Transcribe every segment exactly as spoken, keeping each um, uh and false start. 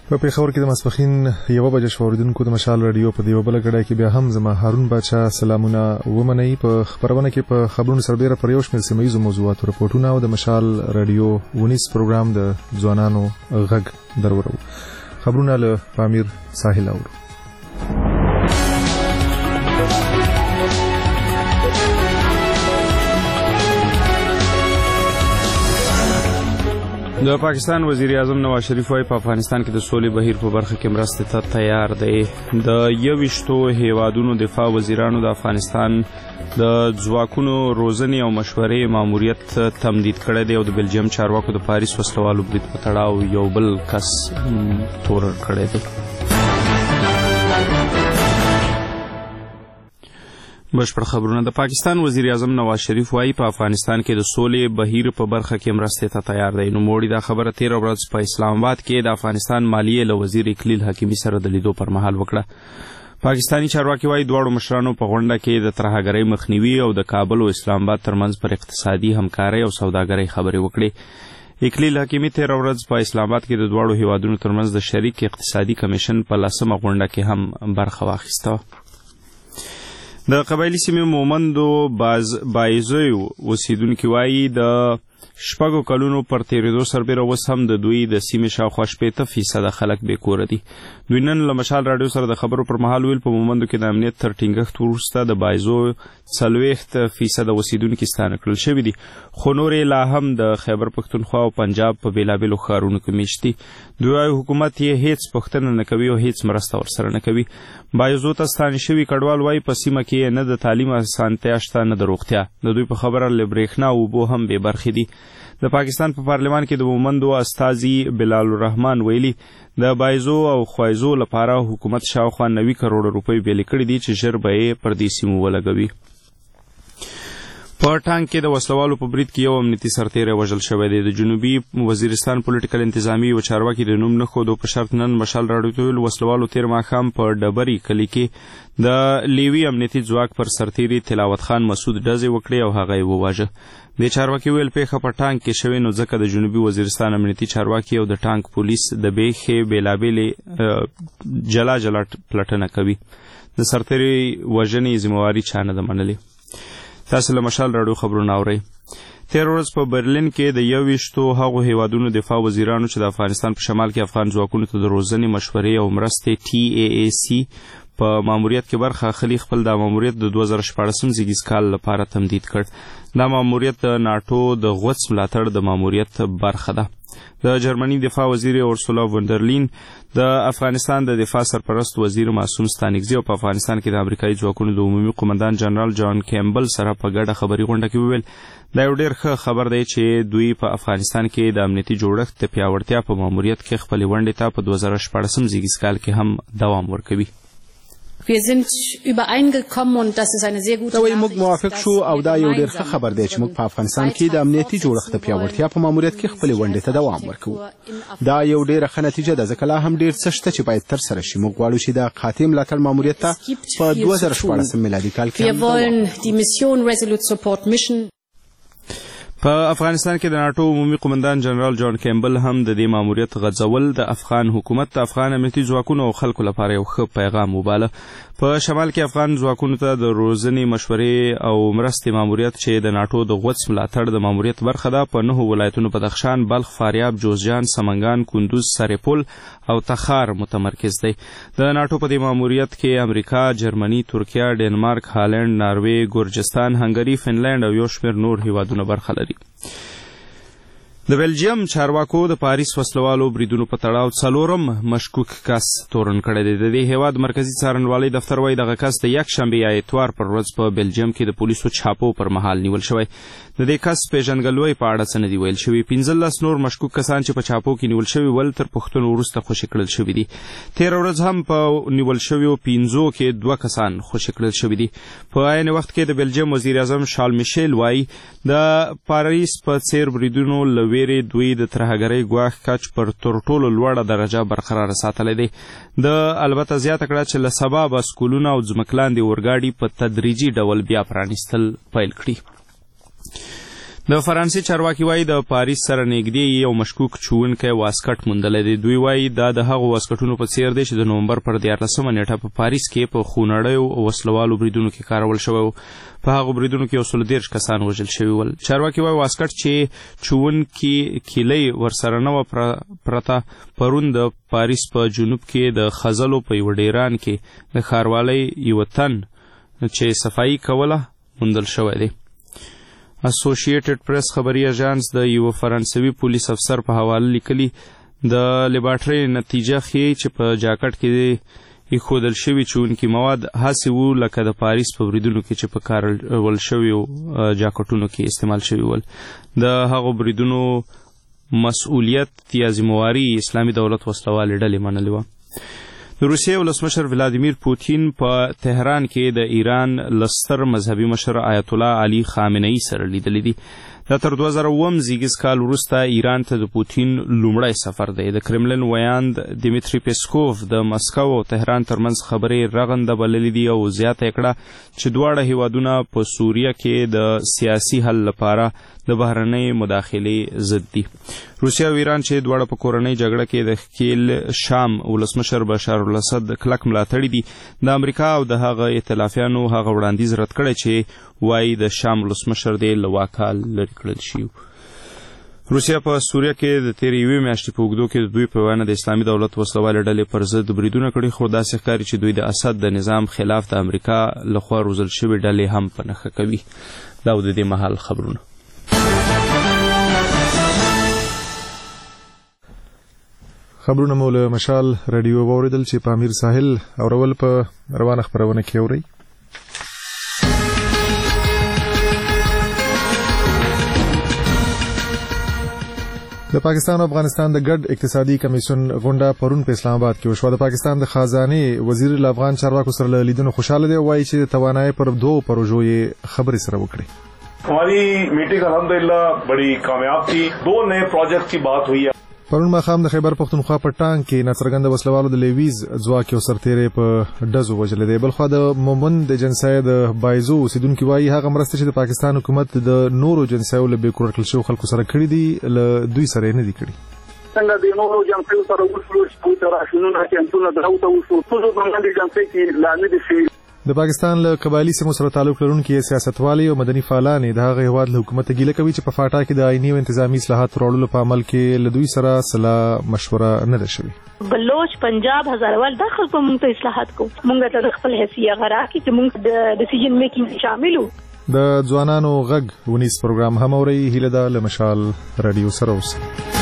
په پېښور کې د ماسپښین یوه بجه شوه. اوریدونکو د مشال راډیو په دې بله ګړۍ کې بیا هم زما هارون باچا سلامونه ومنئ. په خبرونه کې په خبرونو سره ډېره پر یو شمېر سیمه ییزو موضوعاتو رپورټونه او د مشال راډیو ونیس پروګرام د ځوانانو غږ درورو. خبرونه له پامیر ساحل اورو. د پاکستان وزیر اعظم نواز شریف وايي په افغانستان کې د سولې بهیر په برخه کې مرستې ته تیار دی. د یوویشتو هیوادونو دفاع وزیرانو د افغانستان د ځواکونو روزنې او مشورې ماموریت تمدید کړی دی او د بلجیم چارواکو د پاریس وسلوالو برید په تړاو یو بل کس تورن کړی دی. بشپړ خبرونه. د پاکستان وزیر اعظم نواز شریف وايي په افغانستان کې د سولې بهیر په برخه کې مرستې ته تیار دی. نو موړي دا خبره تیره ورځ په اسلام آباد کې د افغانستان مالیې له وزیر اکلیل حکیمي سره د لیدو پر مهال وکړه. پاکستانی چارواکي وايي دواړو مشرانو په غونډه کې د ترهګرۍ مخنیوي او د کابل او اسلام آباد ترمنځ پر اقتصادي همکارۍ او سوداګرۍ خبرې وکړې. اکلیل حکیمي تیره ورځ په اسلام آباد کې د دواړو هیوادونو ترمنځ د شریک اقتصادي کمیشن په لسمه غونډه کې هم برخه واخیسته. د قبایلي سیمې مومندو بایزیو اوسیدونکي وایي د شپږو کلونو پر تېرېدو سربېره اوس هم د دوی د سیمې شاوخوا شپېته فیصده خلک بې کوره دي. دوی نن له مشال راډیو سره د خبرو پر مهال ویل په مومندو کې د امنیت تر ټینګښت وروسته د بایزو څلوېښت فیصده اوسیدونکي ستانه کړل شوي دي، خو نور یې لا هم د خیبر پښتونخوا او پنجاب په بېلابېلو ښارونو کې میشت دي. دوی وایي حکومت یې هېڅ پوښتنه نه کوي او هېڅ مرسته ورسره نه کوي. بایزو ته ستانه شوي کډوال وایي په سیمه کې نه د تعلیم اسانتیا شته نه د روغتیا. د دوی په خبره له برېښنا او اوبو هم بې برخې دي. د پاکستان په پارلمان کې د مومندو استازي بلال الرحمن ویلي د بایزو او خوایزو لپاره حکومت شاوخوا نوي کروڑه روپۍ بیلې کړي دي چې ژر به یې پر دې سیمو ولګوي. په ټانک کې د وسلوالو په برید کې یو امنیتي سرتیری وژل شوی دی. د جنوبي وزیرستان پولیټیکل انتظامی یو چارواکي د نوم نه ښودو په شرط نن مشال راډیو ته ویل وسلوالو تېر ماښام په ډبري کلي کې د لیوي امنیتي ځواک پر سرتیري تلاوت خان مسعود ډزې وکړې او هغه یې وواژه. د چارواکي ویل پیښه په ټانک کې شوې نو ځکه د جنوبي وزیرستان امنیتي چارواکي او د ټانک پولیس د بیخې بېلابېلې جلا جلا پلټنه کوي. د سرتیري وژنې ذمهواري چا نه ده منلې. تاسو له مشال راډیو خبرونه اورئ. تېره ورځ په برلین کې د یوویشتو هغو هیوادونو دفاع وزیرانو چې د افغانستان په شمال کې افغان ځواکونو ته د روزنې مشورې او مرستې ټي اے اے سی په ماموریت کې برخه اخلي خپل دا ماموریت د دوه زره شپاړسم زیږیز کال لپاره تمدید کړ. دا ماموریت د ناټو د غوڅ ملاتړ د ماموریت برخه ده. د جرمني دفاع وزیر اورسولا وندرلین د افغانستان د دفاع سرپرست وزیر معصوم ستانکزي او په افغانستان کې د امریکایي ځواکونو د عمومي قومندان جنرال جان کیمبل سره په ګډه خبري غونډه کې وویل دا یو ډېر ښه خبر دی چې دوی په افغانستان کې د امنیتي جوړښت د پیاوړتیا په ماموریت کې خپلې ونډې ته په دوه زره شپاړسم زیږیز کال کې هم دوام ورکوي. Wir sind übereingekommen und das ist eine sehr gute Nachricht. موږ موافق شو او دا یو ډېر ښه خبر دی چې موږ په افغانستان کې د امنیتي جوړښت د پیاوړتیا په ماموریت کې خپلې ونډې ته دوام ورکوو. دا یو ډېره ښه نتیجه ده ځکه لا هم ډېر څه شته چې باید ترسره شي. موږ غواړو چې د قاطع ملاتړ ماموریت ته په دوه زره شپاړسم میلادي کال کې Wir wollen die Mission Resolute Support Mission په افغانستان کې د ناټو عمومي قومندان جنرال جان کیمبل هم د دې ماموریت غځول د افغان حکومت د افغان امنیتي ځواکونو او خلکو لپاره یو ښه پیغام وباله. په شمال کې افغان ځواکونو ته د روزنې مشورې او مرستې ماموریت چې د ناټو د غوڅ ملاتړ د ماموریت برخه ده په نهو ولایتونو بدخشان، بلخ، فاریاب، جوزجان، سمنګان، کندوز، سرپل او تخار متمرکز دی. د ناټو په دې ماموریت کې امریکا، جرمني، ترکیه، ډنمارک، هالند، ناروې، ګورجستان، هنګري، فنلند او یو شمېر نور هیوادونه برخه لري. د بلجیم چارواکو د پاریس وسلوالو بریدونو په تړاو څلورم مشکوک کس تورن کړی دی. د دې هیواد مرکزي څارنوالۍ دفتر وایي دغه کس د یکشنبې یا اتوار پر ورځ په بلجیم کې د پولیسو چاپو پر مهال نیول شوی. د دې کس پیژندګلوۍ په اړه څه نه دي ویل شوي. پنځلس نور مشکوک کسان چې په چاپو کې نیول شوي ول تر پوښتنو وروسته خوشي کړل شوي دي. تېره ورځ هم په نیول شویو پنځو کې دوه کسان خوشي کړل شوي دي. په عین وخت کې د بلجیم وزیر اعظم شارل میشیل وایي د پاریس په څېر بریدونو له ویرې دوی د ترهګرۍ ګواښ کچ پر تر ټولو لوړه درجه برقراره ساتلی دی. د البته زیاته کړه چې له سبا به سکولونه او ځمکلاندې اورګاډي په تدریجي ډول بیا پرانیستل پیل کړي. د فرانسې چارواکي وایي د پاریس سره نږدې یو مشکوک چوونکی واسکټ موندلی دی. دوی وایي دا د هغو واسکټونو په څیر دی چې د نومبر پر دیارلسمه نیټه په پاریس کې په خونړیو وسلوالو بریدونو کې کارول شوی و. په هغو بریدونو کې یو سل دېرش کسان وژل شوي ول. چارواکي وایي واسکټ چې چوونکي کیلۍ ورسره نه وه پرته پرون د پاریس په جنوب کې د خزلو په یوه ډیران کې د ښاروالۍ یوه تن چې صفایي کوله موندل شوی دی. اسوسییټډ پریس خبري اژانس د یوه فرانسوي پولیس افسر په حواله لیکلي د لیبارټرۍ نتیجه ښیي چې په جاکټ کې ایښودل شوي چوونکي مواد هسې وو لکه د پاریس په بریدونو کې چې په کارول شویو جاکټونو کې استعمال شوي ول. د هغو بریدونو مسؤلیت یا ذمهواري اسلامي دولت وسلوالې ډلې منلې وه. د روسیې ولسمشر ولادیمیر پوتین په تهران کې د ایران له ستر مذهبي مشر آیت الله علي خامنه‌ای سره لیدلی دي. دا تر دوه زره اووم زیږیز کال وروسته ایران ته د پوتین لومړی سفر دی. د کرملن ویاند دیمیتری پیسکوف د مسکو او تهران ترمنځ خبرې رغنده بللې دي او زیاته یې کړه چې دواړه هیوادونه په سوریه کې د سیاسي حل لپاره د بهرنۍ مداخلې ضد دي. روسیه او ایران چې دواړه په کورنۍ جګړه کې د ښکیل شام ولسمشر بشار الاسد کلک ملاتړي دي. د امریکا او د هغه ائتلافیانو هغه وړاندیز رد کړی چې وایي د شام ولسمشر دی له واکه لرې کړل شي. روسیه په سوریه کې د تېرې یوې میاشتې په اوږدو کې د دوی په وینا د اسلامي دولت وسلوالې ډلې پر ضد بریدونه کړي، خو داسې ښکاري چې دوی د اسد د نظام خلاف د امریکا لخوا روزل شوې ډلې هم په نښه کوي. دا د دې مهال خبرونه. خبرونه مو له مشال رادیو واوریدل چې په امیر ساحل اورول په روانه خبرونه کې اوري. د پاکستان او افغانستان د ګډ اقتصادي کمیسیون غونډه پرون په اسلام آباد کې وشوه. د پاکستان د خزانه وزیر له افغان چارواکو سره لیدنه خوشاله دی، وایي چې د توانایي پر دوه پروژو یې خبرې سره وکړي. हमारी मीटिंग अल्हम्दुलिल्लाह बड़ी कामयाब थी. दो नए प्रोजेक्ट की बात हुई है. پرون ماښام د خیبر پختونخوا په ټانک کې ناڅرګنده وسلوالو د لیویز ځواک یو سرتیری په ډزو وژلی دی. بلخوا د مومند د جنسای د بایزو اوسیدونکي وایي هغه مرستې چې د پاکستان حکومت د نورو جنسایو له بې کور کړل شویو خلکو سره کړي دي له دوی سره یې نه دي کړي. څنګه د نورو جنسایو سره وشلو چې په راشنونه کمپونه دراوته وشو ټول باندې جنسای کې لاندې دي شي. د پاکستان له قبایلی سیمو سره تعلق لرونکي سیاستوالي او مدني فعالان د هغه هیواد له حکومت ګیله کوي چې په فاټا کې د آئینی او انتظامی اصلاحات راوړلو په عمل کې له دوی سره صلاح مشوره نه ده شوې. بلوچ پنجاب هزاروال داخل په موږ ته اصلاحات کو موږ ته خپل حیثیت غرا کې چې موږ د ډیسیژن میکینګ شاملو. د ځوانانو غږ ونیس پروګرام هم اوري. هیله ده له مشال رادیو سره اوسئ.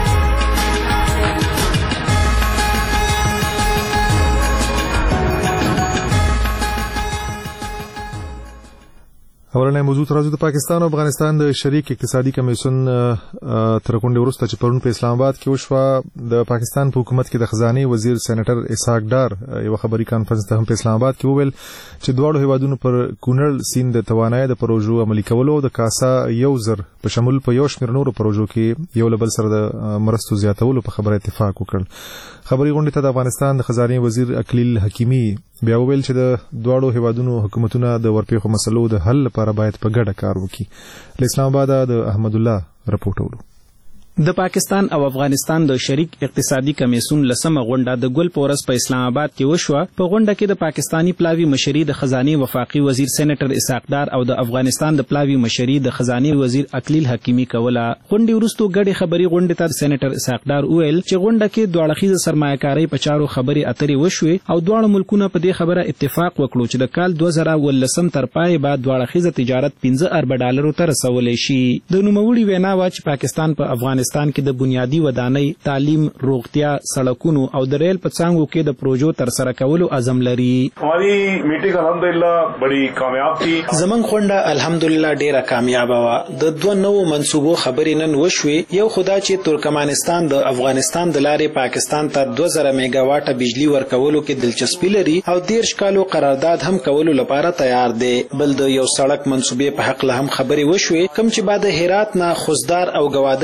اولنې موضوع ترازو د پاکستان او افغانستان د شریک اقتصادي کمیسیون تر غونډې وروسته چې پرون په اسلام آباد کې وشوه، د پاکستان په حکومت کې د خزانه وزیر سېنیټر اسحاق ډار یو خبري کانفرنس ته هم په اسلام آباد کې وویل چې دواړو هیوادونو پر کونړ سیند د توانایي د پروژو عملي کولو د کاسا یو زر په شمول په یو شمېر نورو پروژو کې یو له بل سره د مرستو زیاتولو په خبره اتفاق وکړ. خبري غونډې ته د افغانستان د خزانه وزیر اکلیل حکیمی بیا وویل چې د دواړو هیوادونو حکومتونه د ورپېښو مسلو د حل لپاره باید په ګډه کار وکړي. له اسلام آباد د احمد الله رپورټ ورو. د پاکستان او افغانستان د شریک اقتصادي کمیسیون لسمه غونډه د ګل پورس په اسلام آباد کې وشوه. په غونډه کې د پاکستانی پلاوی مشري د خزانه وفاقي وزیر سېنیټر اسحاق ډار او د افغانستان د پلاوی مشري د خزانه وزیر اکلیل حکیمی کوله. غونډې وروسته ګډې خبري غونډې ته سېنیټر اسحاق ډار وویل چې غونډه کې دوه اړخیزه سرمایه‌کاري په چارو خبري اترې وشوي او دواړه ملکونه په دې خبره اتفاق وکړو چې د کال دوه زره ولسم تر پای بعد دوه اړخیزه تجارت پنځه ارب ډالرو ته رسولې شي. د نوموړي وینا وا چې پاکستان په افغانستان کې د بنیادی ودانۍ، تعلیم، روغتیا، سړکونو او د ریل په څانګو کې د پروژو تر سره کولو عزم لري. हमारी मीटिंग अल्हम्दुलिल्लाह बड़ी कामयाब थी. زمون غونډه الحمدلله ډیره کامیابه وه. د دوه نوو منصوبو خبرې نن وشوې. یو خدا چې ترکمنستان د افغانستان د لارې پاکستان ته دوه زره میگا واټه بجلی ورکولو کې دلچسپي لري او دیرش کالو قرارداد هم کولو لپاره تیار دی. بل د یو سړک منصوبې په حق له هم خبرې وشوې کوم چې بعد هرات نه خوزدار او گوادر ته راځي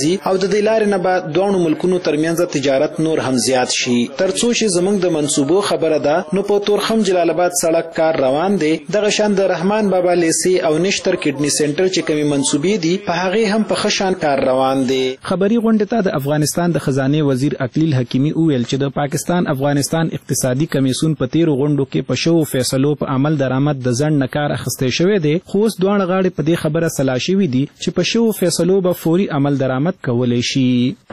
راځي او د دې لارې نه به دوه ملکونو ترمنځ تجارت نور هم زیات شي. ترڅو چې زموږ د منصوبو خبره ده نو په تورخم جلال آباد سړک کار روان دی. دغه شان د رحمان بابا لیسي او نشتر کډنی سنټر چې کومي منصوبې دي په هغه هم په خشان کار روان دی. خبري غونډه ته د افغانستان د خزانه وزیر اقلیل حکیمی وویل چې د پاکستان افغانستان اقتصادي کمیسیون په تیرو غونډو کې په شو فیصلو په عمل درآمد د ځند نکار اخیستې شوې دي، خو اوس دوه غاړي په دې خبره سلا شوې دي چې په شو فیصلو به فوري عمل درآمد کولای شي.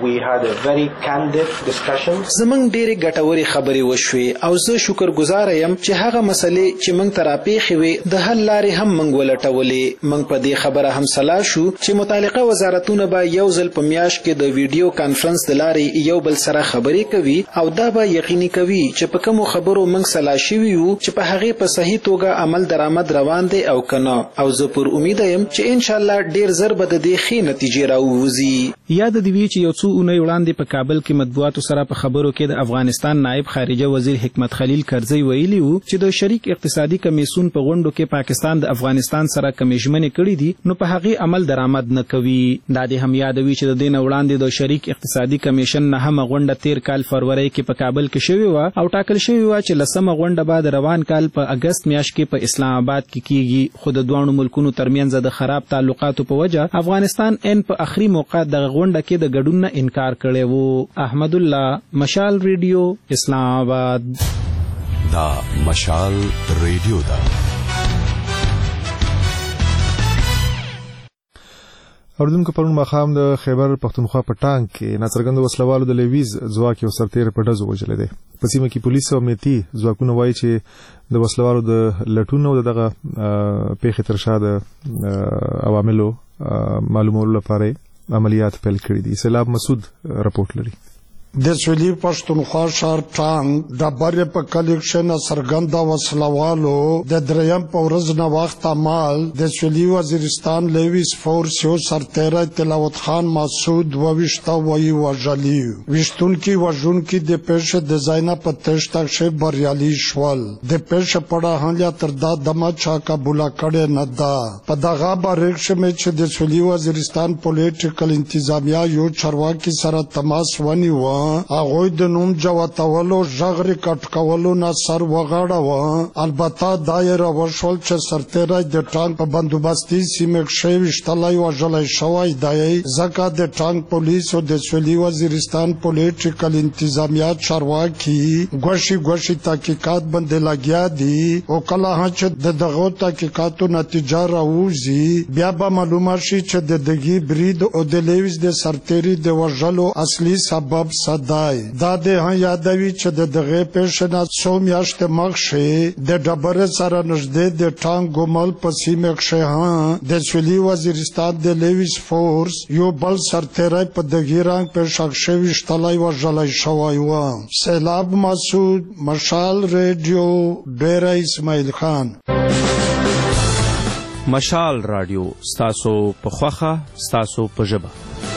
زمونږ ډېرې ګټورې خبرې وشوې او زه شکرګزار یم چې هغه مسلې چې موږ ته راپېښې وې د حل لارې هم موږ ولټولې. موږ په دې خبره هم سلا شو چې متعلقه وزارتونه به یو ځل په میاشت کې د ویډیو کانفرنس د لارې یو بل سره خبرې کوي او دا به یقیني کوي چې په کومو خبرو موږ سلا شوي یو چې په هغې په صحیح توګه عمل درآمد روان دی او کنه. او زه پر امید یم چې ان شاء الله ډیر زر به د دې ښې نتیجې راووځي. یاد دی وی چې یو څو اونۍ وړاندې په کابل کې مطبوعاتو سره په خبرو کې د افغانستان نائب خارجه وزیر حکمت خلیل کرزی ویلي وو چې د شریک اقتصادي کمیسیون په غونډو کې پاکستان د افغانستان سره کمیشمنې کړې دي نو په هغې عمل درآمد نه کوي. دا دې هم یادوي چې د دې نه وړاندې د شریک اقتصادي کمیشن نه هم غونډه تیر کال فروری کې په کابل کې شوې وه او ټاکل شوې وه چې لسمه غونډه به د روان کال په اګست میاشت کې په اسلام آباد کې کیږي. خو د دواړو ملکونو ترمنځ د خراب تعلقاتو په وجه افغانستان ان په اخري موقع د غونډه کې د ګډون نه انکار کړی وو. احمد الله، مشال ریډیو، اسلام آباد. دا مشال ریډیو دا اوردونکو پرون ماښام د خیبر پښتونخوا په ټانک کې ناڅرګند وسلوالو د لیویز ځواک یو سرتیر په ډزو وژلی دی. په سیمه کې پولیس او امنیتي ځواکونه وایي چې د وسلوالو د لټون او دغه پیښې تر شا د عواملو معلومولو لپاره عملیات پیل کړي دي. سیلاب مسعود رپورټ لري. د سویلی پښتونخوا ښار ټانک د برې په کلیکشن سرګنده وسلوالو د دریم په ورځ نه وخت مال د سویلی وزیرستان لیویس فورس یو سرتیری تلاوت خان مسعود وویشته وایي وژلی ویشتونکي وژونکي د پیښې د ځای نه په تېښته کښې بریالي شول. د پیښې په اړه هله تر دا دمه چا قبوله کړې نه ده. په دغه باره کښې چې د سویلی وزیرستان پولیټیکل انتظامیه یو چارواکي سره تماس ونیوه هغوی د نوم جوتولو ژغ ریکارډ کولو نه سر وغاړوه. البته دا یې راوشول چې سرتیری د ټانک په بندوبستي سیمې کښې ویشتلی وژلی شوی دی ځکه د ټانک پولیس او د سویلي وزیرستان پولیټیکل انتظامیه چارواکي ګوشي ګوشي تحقیقات باندې لګیا دي او کله هم چې د دغو تحقیقاتو نتیجه راوځي بیا به معلومه شي چې د دغې برید او د لیویس د سرتیري د وژلو اصلي سبب صدای. دا د هم یادوي چې د دغه پیښې نه څو میاشتې مخکې د ډبرې سره نږدې د ټانک ګومل په سیمه کښې هم د سویلي وزیرستان د لیویس فورس یو بل سرتیری په دغې رنګ پیښه کښې ویشتلی وژلی شوی و. سیلاب مسعود، مشال ریډیو، ډیره اسماعیل خان. مشال رادیو ستاسو په خوښه، ستاسو په ژبه.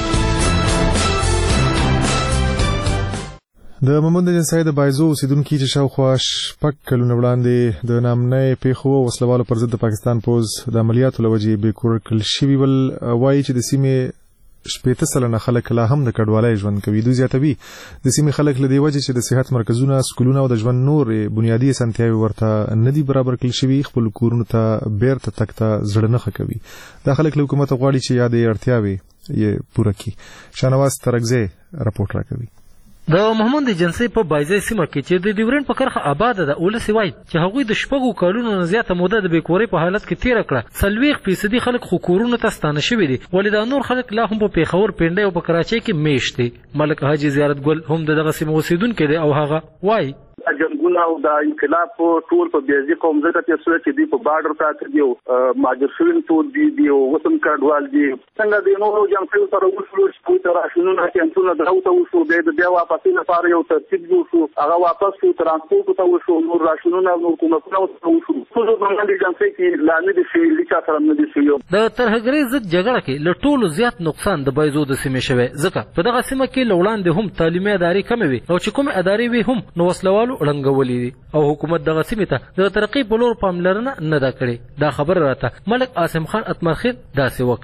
د محمد جنسای د بایزو اوسیدونکي چې شاوخوا شپږ کلونه وړاندې د نامنۍ پیښو وسلوالو پر ضد د پاکستان پوځ د عملیاتو له وجې بېکور کړل شوي ول وایي چې د سیمې شپېته سلنه خلک لا هم د کډوالۍ ژوند کوي. دوی زیاتوي د سیمې خلک له دې وجې چې د صحت مرکزونه، سکولونه او د ژوند نورې بنیادي اسانتیاوې ورته نه دي برابر کړل شوي، خپلو کورونو ته بیرته تګ ته زړه نه ښه کوي. دا خلک له حکومته غواړي چې یادې اړتیاوې یې پوره کړي. شاهنواز ترکزی رپورټ راکوي. د محمد جنسي په بایزای سیمه کې چې د ډیورنډ په کرښه آباده ده ولسي وایي چې هغوی د شپږو کلونو نه زیاته موده د بېکورۍ په حالت کې تېره کړه. څلوېښت فیصدي خلک خو کورونو ته ستانه شوي دي، ولې دا نور خلک لا هم په پېښور، پنډۍ او په کراچۍ کې میشت دي. ملک حاجي زیارت ګل هم د دغه سیمه اوسېدونکی دی او هغه وایي جنګونه او د انقلاب ټول په بیازي قوم ځکه چې څه چې دی په بارډر پراته دي او ماجر شوین ټول دي دی او وطن کډوال دي. څنګه د نورو جنګیو سره وشلو چې په راشنونه کې انټونه دراوته وشو د بیا واپسې لپاره یو ترتیب جوړ شو، هغه واپس شو ترانسپورت ته وشو، نور راشنونه نور کومکونه وشو. ټول باندې جنګي کې لانه دي شي لیکه سره نه دي شي. د ترهګرۍ ضد جګړه کې له ټولو زیات نقصان د بایزو د سیمې شوی ځکه په دغه سیمه کې لوړاندې هم تعلیمي ادارې کمې وي او چې کومې ادارې وي هم نو وسلوالو ړنګولې دي او حکومت دغه سیمې ته د ترقۍ په لور پاملرنه نه ده کړې. دا خبره راته ملک عاصم خان اتمرخیل داسې وکړه. کوم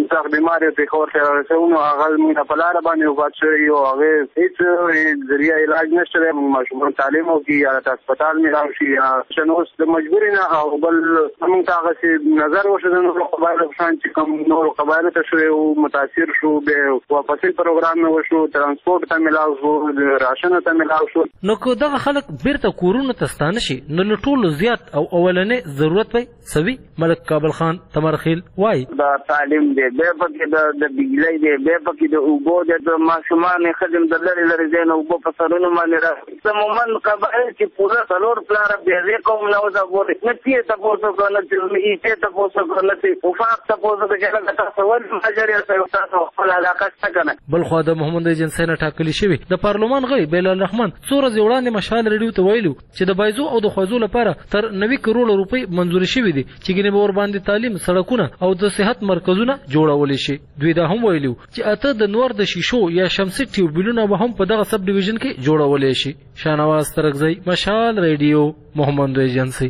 کوم څه بیماری په خور ته رسونو هغه موږ په لار باندې وفات شوی او هغه هیڅ ذریعہ علاج نشته. موږ ماشومان تعلیم او کی یا هسپتال می راشي یا شنوس د مجبوري نه او بل موږ ته هغه نظر وشو د نورو قبایلو شان چې کوم نورو قبایلو ته شو او متاثر شو به واپسې پروګرام نه وشو ترانسپورت ته ملاو شو راشن ته ملاو شو. نو کو دغه خلک بیرته کورونو ته ستانه شي نو ټولو زیات او اولنې ضرورت وي سوي ملک کابل خان تمرخیل وای دا تعلیم دی به پکې د د بجلی دی به پکې د اوبو د ماشومان خدمت د لري لري زین او په سرونو باندې را سمون قبایل چې پورا څلور پلار به قوم نو دا ګوري نه چې تاسو کو نه چې چې تاسو کو نه چې وفاق تاسو کې تاسو ول ماجر یا تاسو خپل علاقه څنګه بل خو د محمد ایجنسی نه ټاکلي شوی د پارلمان غړي بیلال الرحمن څو ورځې وړاندې مشال ریډیو ته ویلو چې د بایزو او د خوازو لپاره تر نوي کروڑ روپۍ منزور شوی دي چې ګنې به ور باندې تعلیم سړکونه او د صحت مرکزونه جوړول شي. دوی دا هم ویلو چې اته د نور د شیشو یا شمسي ټیوبلونه به هم په دغه سب ډیویژن کې جوړول شي. شانواز ترغزی مشال ریډیو محمد ایجنسی.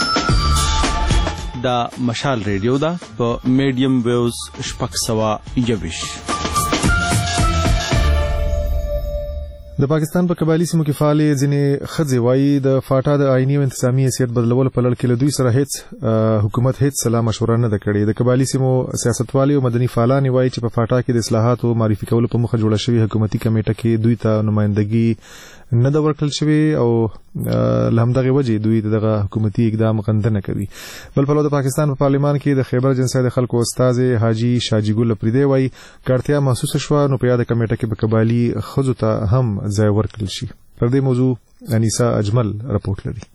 دا مشال ریډیو دا په میډیم ویوز شپږ سوه یویش. د پاکستان په قبایلی سیمو کې فعالې ځینې ښځې وایي د فاټا د آئیني او انتظامی حیثیت بدلولو په لړ کې له دوی سره هیڅ حکومت هیڅ سلا مشوره نه ده کړې. د قبایلی سیمو سیاستوالي او مدني فعالان وایي چې په فاټا کې د اصلاحاتو معرفي کولو په مخه جوړه شوې حکومتي کمیټه کې دوی ته نمائندګي نه ده ورکړل شوې او له همدغې وجې دوی دغه حکومتي اقدام غندنه کوي. بل پلو د پاکستان په پارلمان کې د خیبر جنسای د خلکو استازې حاجي شاجي ګل پریدي وایي که اړتیا محسوسه شوه نو په یاده کمیټه کې به قبایلي ښځو ته هم ځای ورکړل شي. پر دې موضوع انیسا اجمل رپورټ لري.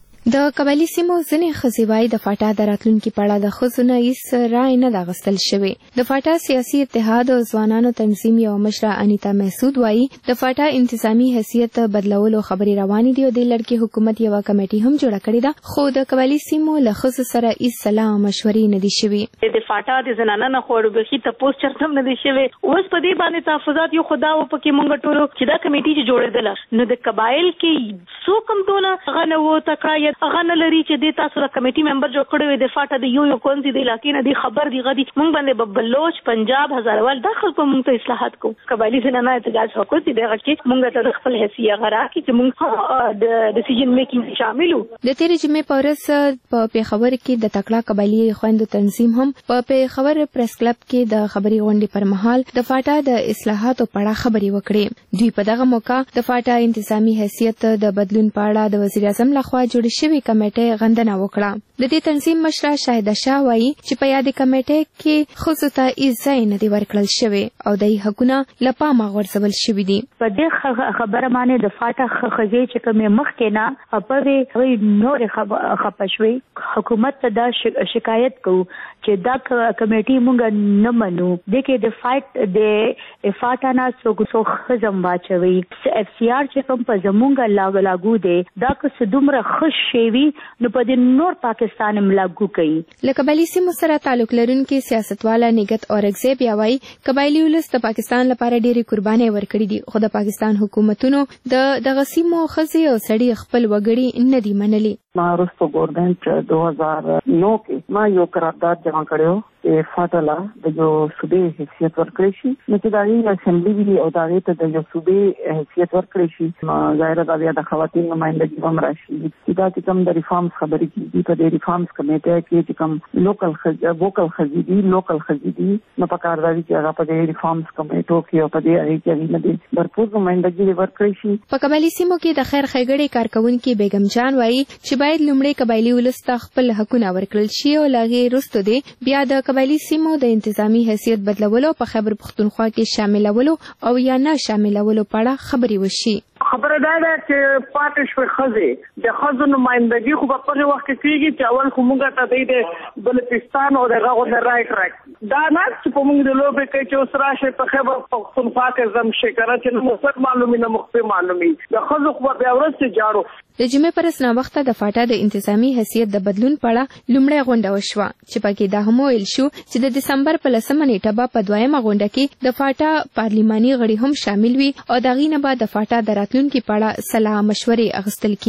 د قبایلی سیمو ځینې ښځې وایي د فاټا د راتلونکي په اړه د ښځو نه هیڅ رای نه ده اخیستل شوې. د فاټا سیاسي اتحاد او ځوانانو تنظیم یوه مشره انیتا محسود وایي د فاټا انتظامی حیثیت بدلولو خبرې روانې دي او د لړ کې حکومت یوه کمیټي هم جوړه کړې ده خو د قبایلی سیمو له ښځو سره هیڅ سلا او مشورې نه دي شوې. د فاټا د زنانه نه خو بخي تپوس چرته نه دي شوې. اوس په دې باندې تحفظات یو خدا او پکې مونږ ټولو چې دا کمیټي چې جوړېدله نو د قبایل کې څو کم دونه هغه نه و تکایت هغه نه لري چې د تاسو د کمیټي ممبر جوړ کړی وي د فاټا د یو یو کونسي د علاقې نه دی خبر دی غدي مونږ باندې بلوچ پنجاب هزاروال داخل کو مونږ ته اصلاحات کو قبایلی زنانه احتجاج وکړ چې دغه کې مونږ ته خپل حیثیت غرا کې چې مونږ د ډیسیژن میکینګ شاملو. د تیرې جمعې په ورځ په پیښور کې د تکړه قبایلی خويندو تنظیم هم په پیښور پریس کلب کې د خبري غونډې پر مهال د فاټا د اصلاحاتو په اړه خبري وکړې. دوی په دغه موقع د فاټا انتظامی حیثیت د بدلون په اړه د وزیر اعظم لخوا جوړ شوی کمیټه غندنه وکړه. د دې تنظیم مشره شاهده شاه وایي چې په یادې کمیټه کې ښځو ته هیڅ ځای نه دی ورکړل شوی او د حقونه له پامه غورځول شوي دي. په دې خبره باندې د فاټا ښځې چې کومې مخکې نه په وی نورې خپه شوې حکومت ته دا شکایت کوو چې دا کمیټي مونږ نه منو د کې د فایټ د فاټا نه څوک څوک خزم واچوي اف سی آر چې کوم په زمونږ لاګو دی دا که دومره خوش شوي نو په دې نور پاکستان هم لاګو کوي. له قبایلي سیمو سره تعلق لرونکي سیاستواله نګت اورګزی بیا وایي قبایلي ولس د پاکستان لپاره ډېرې قربانۍ ورکړي دي خو د پاکستان حکومتونو د دغه سیمو ښځې او سړي خپل وګړي نه دي منلي. ما وروسته ګورنمنت دو هزار نو کې ما یو قرارداد جمع کړو چې فاټا لا د یو صوبې حیثیت ورکړی شي نو چې دا یې اسمبلی وی او دا یې ته د یو صوبې حیثیت ورکړی شي ظاهر دا بیا د خواتین نمائندګي هم راشي چې دا چې کوم د ریفارمز خبرې کیږي په دې ریفارمز کمیټه کې چې کوم لوکل خځې ووکل خځې دي لوکل خځې دي نو په کار دی چې هغه په دې ریفارمز کمیټو کې او په دې اړه کې نه دي برپور نمائندګي ورکړی شي. په قبایلی سیمو کې د خیر خیګړې کارکونکو بیگم جان وایي چې باید لومړی قبایلی ولس ته خپل حقونه ورکړل شي او لاغي رستو دي بیا د قبایلی سیمو د انتظامی حیثیت بدلولو په خیبر پختونخوا کې شاملولو او یا نه شاملولو په اړه خبرې وشي. خبره دا ده چې پاتې شوې ښځې د ښځو نمائندګي خو په هغه وخت کې کېږي چې اول خو موږ ته د بلوچستان او دغه غوښه رایټ راکړي دا نه چې په موږ د لوبې کې چې اوس راشي په خیبر پختونخوا کې زم شکره چې نه مخ معلومي نه مخ معلومي د ښځو خو بیا ورسته جاړو. د جمعې پر ورځ ناوخته د فاټا د انتظامی حیثیت د بدلون په اړه لومړی غونډه وشوه چې پکې دا هم ویل شو چې د دسمبر په لسمه نیټه به په دویمه غونډه کې د فاټا پارلیماني غړي هم شامل وي او دغې نه به د فاټا د راتلونکي په اړه سلا مشورې اخیستل کیږي.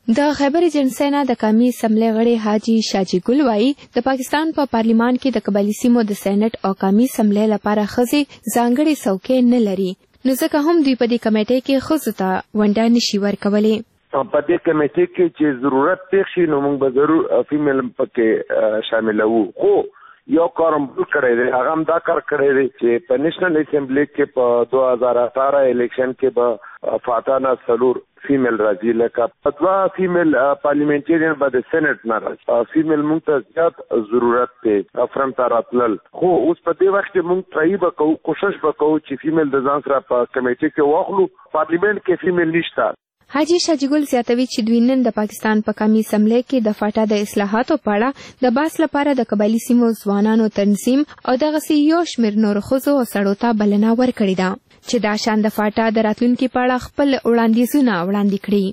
د خیبر ایجنسی نه د قومي اسمبلی غړي حاجی شاجی ګل وایي د پاکستان په پا پارلیمان کې د قبایلي سیمو د سېنات او قومي اسمبلی لپاره ښځې ځانګړي څوکۍ نه لري، نو ځکه هم دوی په دې کمیټې کې ښځو ته ونډه نشي ورکولی. په دې کمیټې کې چې ضرورت پیښ شي نو موږ به ضرور فیمیل پکې شاملوو. خو یو کارم کړی دی، هغه هم دا کار کړی دی چې په نیشنل اسمبلی کې په دو هزار اٹھارہ الیکشن کې به فاتحه څلور فیمیل راځي، لکه په دوه فیمیل پارلیمنټریان به د سېنات نه راځي. فیمیل موږ ته زیات ضرورت دی فرنټ ته راتلل. خو اوس په دې وخت کې موږ ټرای به کوو، کوشش به کوو چې فیمیل د ځان سره په کمیټې کې واخلو. پارلیمنت کې فیمیل نشته. حاجی شاجی ګل زیاتوي چې دوی نن د پاکستان په قومي اسمبلی کې د فاټا د اصلاحاتو په اړه د بحث لپاره د قبایلي سیمو ځوانانو تنظیم او دغسې یو شمېر نورو ښځو او سړو ته بلنه ورکړې ده چې دا شان د فاټا د راتلونکي په اړه خپل وړاندیزونه وړاندې کړي.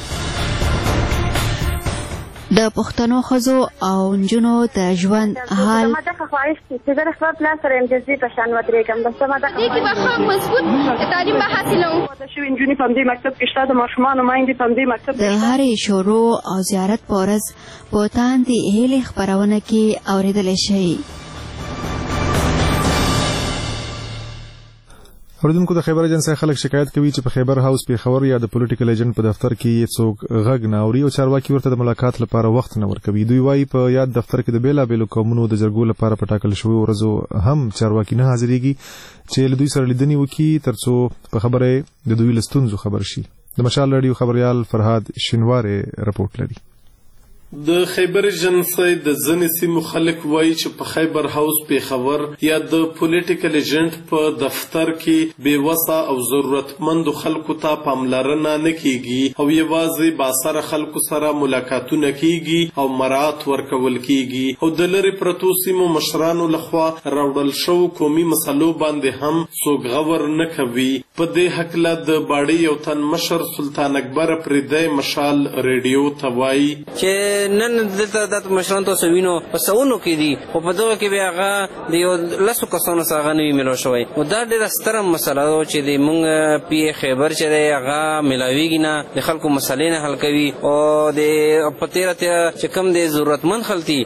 د پښتنو ښځو او نجونو د ژوند حال ما ته خواهش چې زه خپل پلان سره امتیازي په شان ودرېږم، بس ما ته دې کې به ښه مضبوط تعلیم به حاصلوم. د شوي نجونې په همدې مکتب کې شته، د ماشومانو میندې په همدې مکتب کې د هرې شروع او زیارت په ورځ په تاندې هیلې خپرونه کې اورېدلی شئ. اوریدونکو د خیبر ایجنسی خلک شکایت کوي چې په خیبر هاوس پیښور یا د پولیټیکل ایجنټ په دفتر کې څوک غږ نه اوري او چارواکي ورته د ملاقات لپاره وخت نه ورکوي. دوی وایي په یاد دفتر کې د بیلابېلو قومونو د جرګو لپاره په ټاکل شویو ورځو هم چارواکي نه حاضرېږي چې له دوی سره لیدنې وکړي ترڅو په خبره د دوی له ستونزو خبر شي. د مشال راډیو خبریال فرهاد شینوارې رپورټ لري. د خیبر ایجنسی د ځینې سیمو خلک وایي چې په خیبر هاوس پیښور یا د پولیټیکل ایجنټ په دفتر کې بېوسه او ضرورتمندو خلکو ته پاملرنه نه کیږي او یوازې باثره خلکو سره ملاقاتونه کیږي او مراعات ورکول کیږي او د لرې پرتو سیمو مشرانو لخوا راوړل شوو قومي مسلو باندې هم څوک غور نه کوي. په دې هکله د باړې یو تن مشر سلطان اکبر پریدی مشال ریډیو ته وایي چې نن دلته د مشرانو تاسو وینو په سونو کې دي، خو په دغه کې بیا هغه د یو لسو کسانو سره هغه نه وي میلاو شوی. نو دا ډېره ستره مسله ده چې د موږ پی خیبر چې دی هغه میلاویږي نه، د خلکو مسلې نه حل کوي او د په تېره تېره چې کوم د ضرورتمند خلک دي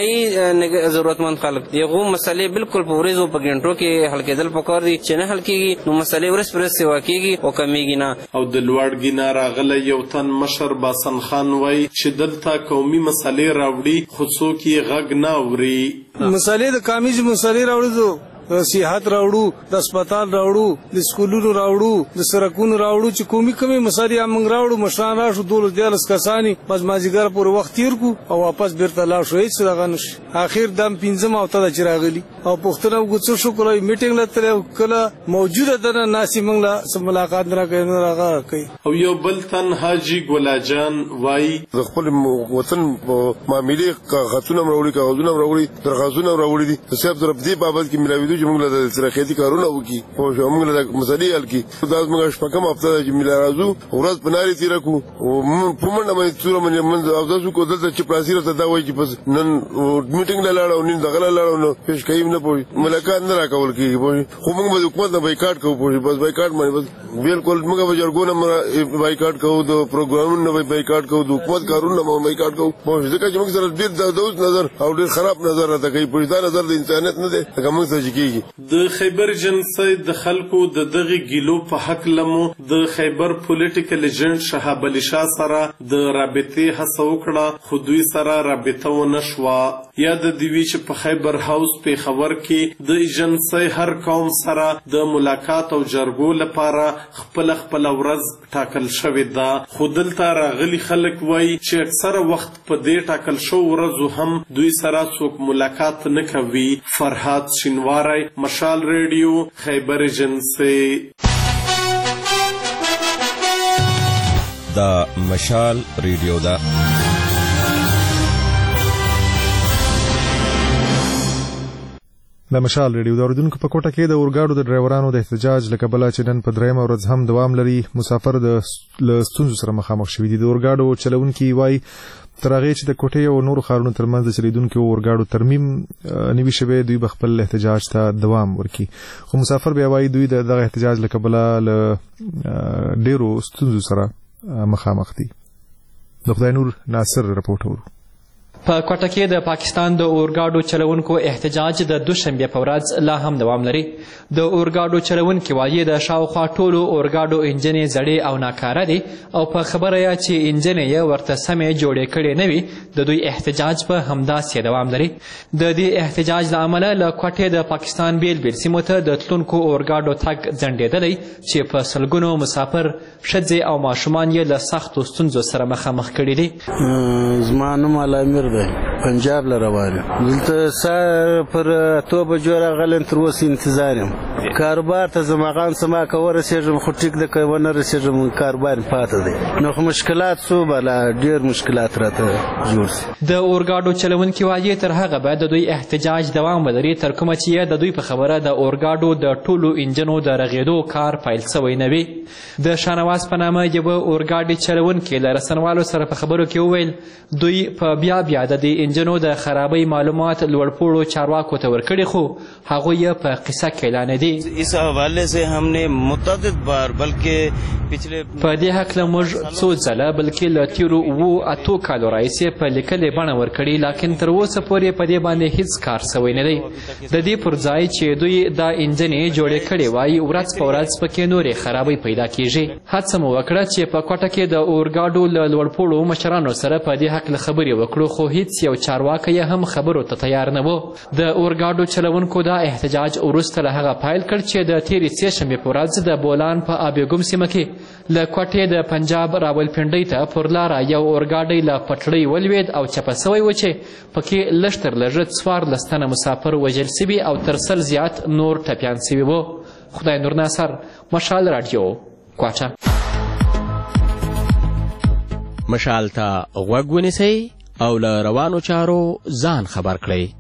انتهایي ضرورتمند خلک د هغو مسلې بالکل په ورځو په ګنټو کې حل کېدل پکار دي چې نه حل کېږي نو مسلې ورځ په ورځ سیوا کېږي او کمیږي نه. او د لوړګي نه راغلی یو تن مشر باسن خان وایي چې دلته قومي مسلې راوړي خو څوک یې غږ نه اوري. مسلې د قومي مسلې راوړي، صحت راوړو، د هسپتال راوړو، د سکولونو راوړو، د سړکونو راوړو چې قومي کمې مسلې موږ راوړو. مشران راشو دولس دیارلس کسانې بس مازدیګر پورې وخت تېر کړو او واپس بیرته لاړ شو، هېڅ دغه نه شي. اخر دم پنځم هفته ده چې راغلي او پوښتنه وکړو څه شو کړی میټینګ له تللی کله موجوده ده نه ناسې موږ له څه ملاقات نه راکوي نه راغه کوي. او یو بل تن حاجي ګلاجان وایي د خپل وطن معاملې کاغذونه راوړي کاغذونه راوړي درخواستونه راوړي دي د صاحب طرف دې بابت کې ملاویدو چې موږ له سره خېتی کارونه وکړي او موږ له مسلې حل کړي. دا موږ شپږم هفته ده چې ملا راځو ورځ په نارې تېره کړو او په منډه باندې څومره باندې اودس وکړو. دلته چې پلاسي راته دا وایي چې بس نن میټینګ له لاړه او نن دغه له لاړه نو پیش کوي نه پوهېږي ملاقات نه راکول کېږي پوهېږي. خو موږ به د حکومت نه بایکاټ کوو پوهېږي، بس بایکاټ باندې بس بالکل موږ به جرګو نه بایکاټ کوو، د پروګرامونو نه به بایکاټ کوو، د حکومت کارونو نه به بایکاټ کوو پوهېږي. ځکه چې موږ سره ډېر د اوس نظر او ډېر خراب نظر راته کوي پوهېږي. دا نظر د انسانیت نه دی لکه موږ ته چې کېږي. د خیبر ایجنسی د خلکو د دغه ګیلو په حق لمو د خیبر پولیټیکل ایجنټ شهاب علي شاه سره د رابطې هڅه وکړه خو دوی سره رابطه ونه شوه. یاد دې وي چې په خیبر هاوس پیښور کې د ایجنسی هر قوم سره د ملاقات او جرګو لپاره خپل خپل ورځ ټاکل شوې ده، خو دلته راغلي خلک وایي چې اکثره وخت په دې ټاکل شو ورځو هم دوی سره څوک ملاقات نه کوي. فرهاد شینواری، مشال ریډیو، خیبر ایجنسی. دا مشال ریډیو ده. د مشال ریډیو د اوریدونکو په کوټه کې د اورګاډو د ډرایورانو د احتجاج له کبله چې نن په درېیمه ورځ هم دوام لري مسافر د ستونزو سره مخامخ شوي دي. د اورګاډو چلوونکي وایي تر هغې چې د کوټې او نورو ښارونو ترمنځ د چلیدونکو اورګاډو ترمیم نوي شوی دوی به خپل احتجاج ته دوام ورکړي. خو مسافر بیا وایي دوی د دغه احتجاج له کبله له ډېرو ستونزو سره مخامخ دي. د خدای نور ناصر رپورټ اورو. په کوټه کې د پاکستان د اورګاډو چلونکو احتجاج د دوشنبې په ورځ لا هم دوام لري. د اورګاډو چلونکي وایي د شاوخوا ټولو اورګاډو انجنې زړې او ناکاره دي او په خبره یې چې انجنې یې ورته سمې جوړې کړې نه وي. د دوی احتجاج په همداسې دوام لري. د دې احتجاج له امله له کوټې د پاکستان بیل بیل سیمو ته د تلونکو اورګاډو تګ ځنډېدلی چې په سلګونو مسافر ښځې او ماشومان یې له سختو ستونزو سره مخامخ کړي دي. زما نوم علامیر دی، پنجاب له روان یم. دلته سا پر اتو بجو راغلم، تر اوسه انتظار یم. کاروبار ته زما غان سما که ورسېږم خو ټیک ده، که ونه رسېږم کاروبار پاته دی. نو خو مشکلات څو بلا ډېر مشکلات راته جوړ شي. د اورګاډو چلونکي وایي تر هغه به د دوی احتجاج دوام ولري تر کومه چې د دوی په خبره د اورګاډو د ټولو انجنو د رغېدو کار پیل سوی نه وي. د شانواز په نامه یوه اورګاډي چلونکي له رسنوالو سره په خبرو کې وویل دوی په بیا بیا د دې انجنو د خرابۍ معلومات لوړپوړو چارواکو ته ورکړي خو هغوی یې په قصه کې لا نه دي. اس حوالے سے ہم نے متعدد بار بلکې پچھلے په دې هکله موږ څو ځله بلکې له تېرو اوو اتو کالو راهیسې په لیکلې بڼه ورکړي، لاکن تر اوسه پورې په دې باندې هیڅ کار سوی نه دی. د دې پر ځای چې دوی دا انجنې جوړې کړې وای ورځ په ورځ پکې نورې خرابۍ پیدا کیږي. هڅه مو وکړه چې په کوټه کې د اورګاډو له لوړپوړو مشرانو سره په دې هکله خبرې وکړو خو هیڅ یو چارواکی هم خبرو ته تیار نه و. د اورګاډو چلونکو دا احتجاج وروسته له هغه پیل کړ چې د تېرې سېشنبې په ورځ د بولان په آبیګوم سیمه کې له کوټې د پنجاب راولپنډۍ ته پر لاره یو اورګاډی له پټړۍ ولوېد او چپه سوی و چې پکې لږ تر لږه څوارلس تنه مسافر وژل سوي او تر سل زیات نور ټپیان سوي وو. خدای نور ناصر، مشال راډیو، کوټه. مشال ته غوږ ونیسئ او له روانو چارو ځان خبر کړئ.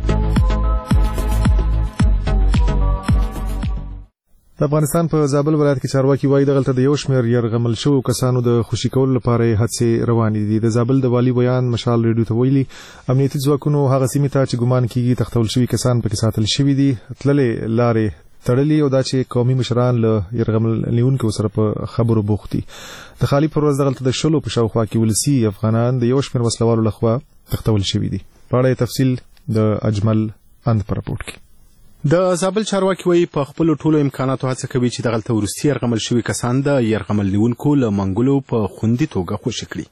د افغانستان په زابل ولایت کې چارواکي وایي دغلته د یو شمېر یرغمل شوو کسانو د خوشي کولو لپاره یې هڅې روانې دي. د زابل د والي بیان مشال ریډیو ته ویلي امنیتي ځواکونو هغه سیمې ته چې ګمان کیږي تښتول شوي کسان پکې ساتل شوي دي تللې لارې تړلي او دا چې قومي مشران له یرغمل نیونکو سره په خبرو بوخت دي. د خالي پر ورځ دغلته د شلو په شاوخوا کې ولسي افغانان د یو شمېر وسلوالو لخوا تښتول شوي دي. په اړه تفصیل د اجمل اند په رپورټ کې. د زابل چارواکي وایي په خپلو ټولو امکاناتو هڅه کوي چې دغلته وروستي یرغمل شوي کسان د یرغمل نیونکو له منګولو په خوندي توګه خوشي کړي.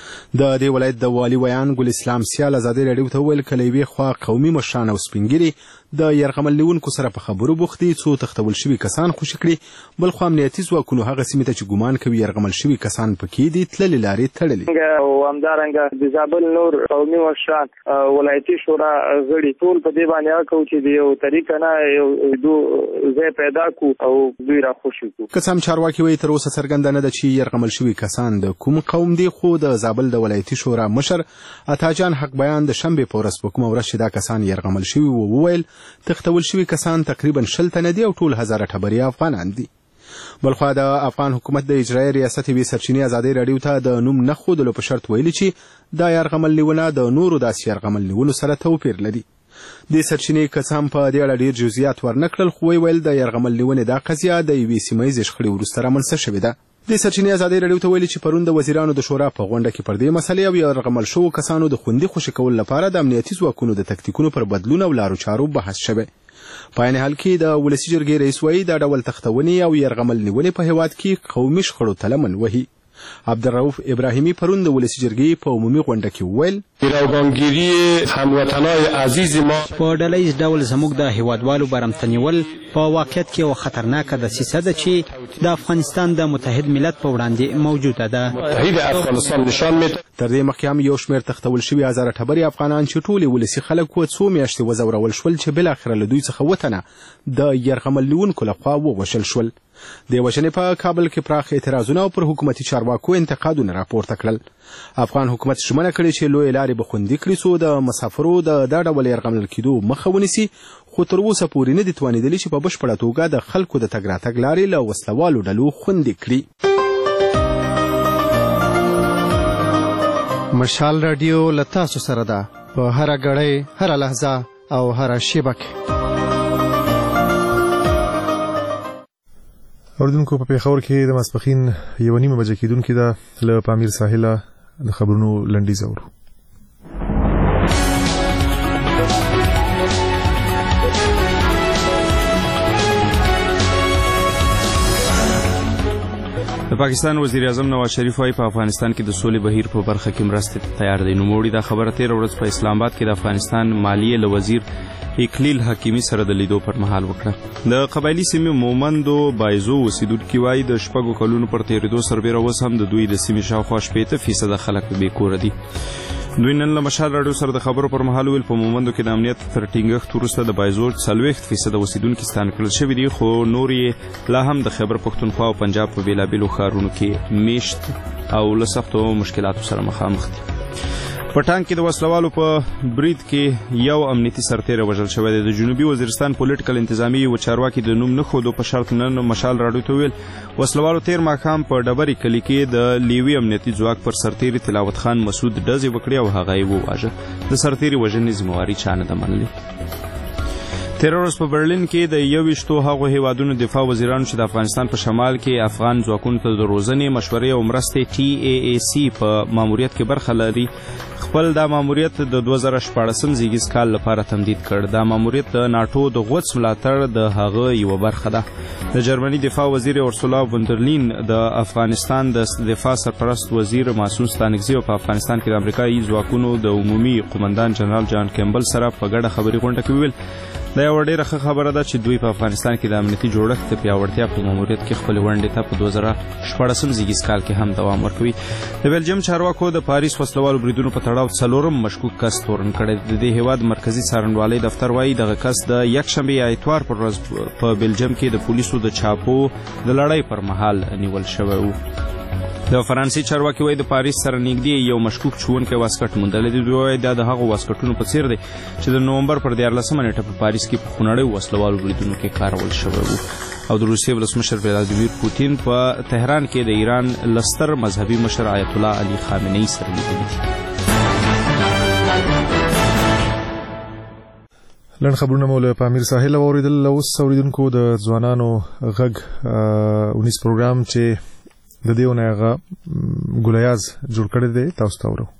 د دې ولایت د والي ویان ګل اسلام سیال ازادي راډیو ته وویل که له یوې خوا قومي مشران او سپین د یرغمل نیونکو سره په خبرو بوخت دي څو تښتول شوي کسان خوشي کړي، بل خو امنیتي ځواکونو هغه سیمې ته چې ګمان کوي یرغمل شوي کسان پکې دي تللې لارې تړلې. او همدارنګه د زابل نور قومي مشران ولایتي شورا غړي ټول په دې باندې اکو چې د یو طریقه نه یو دو ځای پیدا کو او دوی را خوشي کو. که څه هم چارواکي وایي تر اوسه څرګنده نه ده چې یرغمل شوي کسان د کوم قوم دي، خو د زابل د ولایتي شورا مشر عطاجان حق بیان د شنبې په ورځ په کومه ورځ چې دا کسان یرغمل شوي وو وویل تښتول شوي کسان تقریبا شل تنه دي او ټول هزاره ټبري افغانان دي. بلخوا د افغان حکومت د اجرایي ریاست یوې سرچینې ازادي راډیو ته د نوم نه ښودلو په شرط ویلي چې دا یرغمل نیونه د نورو داسې یرغمل نیولو سره توپیر لري. دې سرچینې که څه هم په دې اړه ډېر جزئیات ورنه کړل خو ویل د یرغمل نیونې دا قضیه د یوې سیمه ییزې شخړې وروسته رامنځته شوې ده. د سرچینې ازادي راډیو ته ویلي چې پرون د وزیرانو د شورا په غونډه کې پر دې مسلې او یرغمل شوو کسانو د خوندي خوشي کولو لپاره د امنیتي ځواکونو د تکتیکونو پر بدلون او لارو چارو بحث شوی. په عین حال کې د ولسي جرګې رئیس وایي دا ډول تښتونې او یرغمل نیونې په هیواد کې قومي شخړو ته لمن وهي. عبدالرؤف ابراهیمی پرون د ولسي جرګې په عمومي غونډه کې وویل ګیراوګانګیري هموطنای عزیز ما په ډلهییز ډول زموږ د هیوادوالو برمتنیول په واقعیت کې یو خطرناکه دسیسه ده چې د افغانستان د متحد ملت په وړاندې موجوده ده. متحد افغانستان نشان می تر دې مخکې هم یو شمېر تښتول شوي هزاره ټبري افغانان چې ټولې ولسي خلک و څو میاشتې وځورول شول چې بالاخره له دوی څخه وتنه د یرغمل نیونکو لخوا ووژل شول. د وژنې په کابل کې پراخ اعتراضونه او پر حکومتي چارواکو انتقادونه راپورته کړل. افغان حکومت ژمنه کړې چې لویې لارې به خوندي کړي څو د مسافرو د دا ډول یرغمل کېدو مخه ونیسي، خو تر اوسه پورې نه دي توانېدلي چې په بشپړه توګه د خلکو د تګ راتګ لارې له وسلوالو ډلو خوندي کړي. مشال راډیو له تاسو سره ده په هره ګړۍ، هره لحظه او هره شیبه کې. اوردونکو په پیښور کې د ماسپښین یو نیمه بجې کېدونکې ده له پامیر ساحله د خبرونو لنډیز اورو. د پاکستان وزیر اعظم نواز شریف وايي په افغانستان کې د سولې بهیر په برخه کې مرستې ته تیار دی. نوموړي دا خبره تېره ورځ په اسلام آباد کې د افغانستان مالیې له وزیر اکلیل حکیمي سره د لیدو پر مهال وکړه. د قبایلي سیمې مومندو بایزو اوسیدونکي وايي د شپږو کلونو پر تېرېدو سربیره اوس هم د دوی د سیمې شاوخوا شپېته فیصده خلک بې کوره دي. دوی نن له مشال راډیو سره د خبرو پر مهال ویل په مومندو کې د امنیت تر ټینګښت وروسته د بایزو څلوېښت فیصده اوسیدونکي ستانه کړل شوي دي، خو نور یې لا هم د خیبر پښتونخوا او پنجاب په بېلابېلو ښارونو کې میشت او له سختو مشکلاتو سره مخامخ دي. په ټانک کې د وسلوالو په برید کې یو امنیتي سرتیری وژل شوی دی. د جنوبي وزیرستان پولیټیکل انتظامی و چارواکي د نوم نه ښودو په شرط نن مشال راډیو ته ویل وسلوالو تیر ماښام په ډبرې کلي کې د لیوي امنیتي ځواک پر سرتیري تلاوت خان مسعود ډزې وکړې او هغه یې وواژه. د سرتیري وژنې ذمهواري چا نه ده منلې. تېره ورځ په برلین کې د یوویشتو هغو هیوادونو دفاع وزیرانو چې د افغانستان په شمال کې افغان ځواکونو ته د روزنې مشورې او مرستې ټي اے اے سی په ماموریت کې برخه لري خپل دا ماموریت د دوه زره شپاړسم زیږیز کال لپاره تمدید کړ. دا ماموریت د ناټو د غوڅ ملاتړ د هغه یوه برخه ده. د جرمني دفاع وزیر اورسولا وندرلین د افغانستان د دفاع سرپرست وزیر ماسون ستانکزي او په افغانستان کې د امریکایي ځواکونو د عمومي قومندان جنرال جان کیمبل سره په ګډه خبري غونډه کې وویل دا یوه ډېره ښه خبره ده چې دوی په افغانستان کې د امنیتي جوړښت د پیاوړتیا په ماموریت کې خپلې ونډې ته په دوه زره شپاړسم زیږیز کال کې هم دوام ورکوي. د بیلجیم چارواکو د پاریس وسلوالو بریدونو په تړاو څلورم مشکوک کس تورن کړی. د دې هیواد مرکزي څارنوالۍ دفتر وایي دغه کس د یکشنبې یا اتوار پر ورځ په بیلجیم کې د پولیسو د چاپو د لړۍ پر مهال نیول شوی و. د فرانسې چارواکي وایي د پاریس سره نږدې یو مشکوک چونکی واسکټ موندلی دی. دوی وایي دا د هغو واسکټونو په څیر دی چې د نومبر پر دیارلسمه نیټه په پاریس کې په خونړیو وسلوالو بریدونو کې کارول شوی و. او د روسیې ولسمشر ولادیمیر پوتین په تهران کې د ایران له ستر مذهبي مشر آیت الله علي خامنه‌ای سره لیدلي دي. لنډ خبرونه مو له پامیر ساحل واوریدل. اوس اوریدونکو د ځوانانو غږ اونیس پروګرام چې د دې ونه هغه ګولیاز جوړ کړی دی تاسو ته اورو.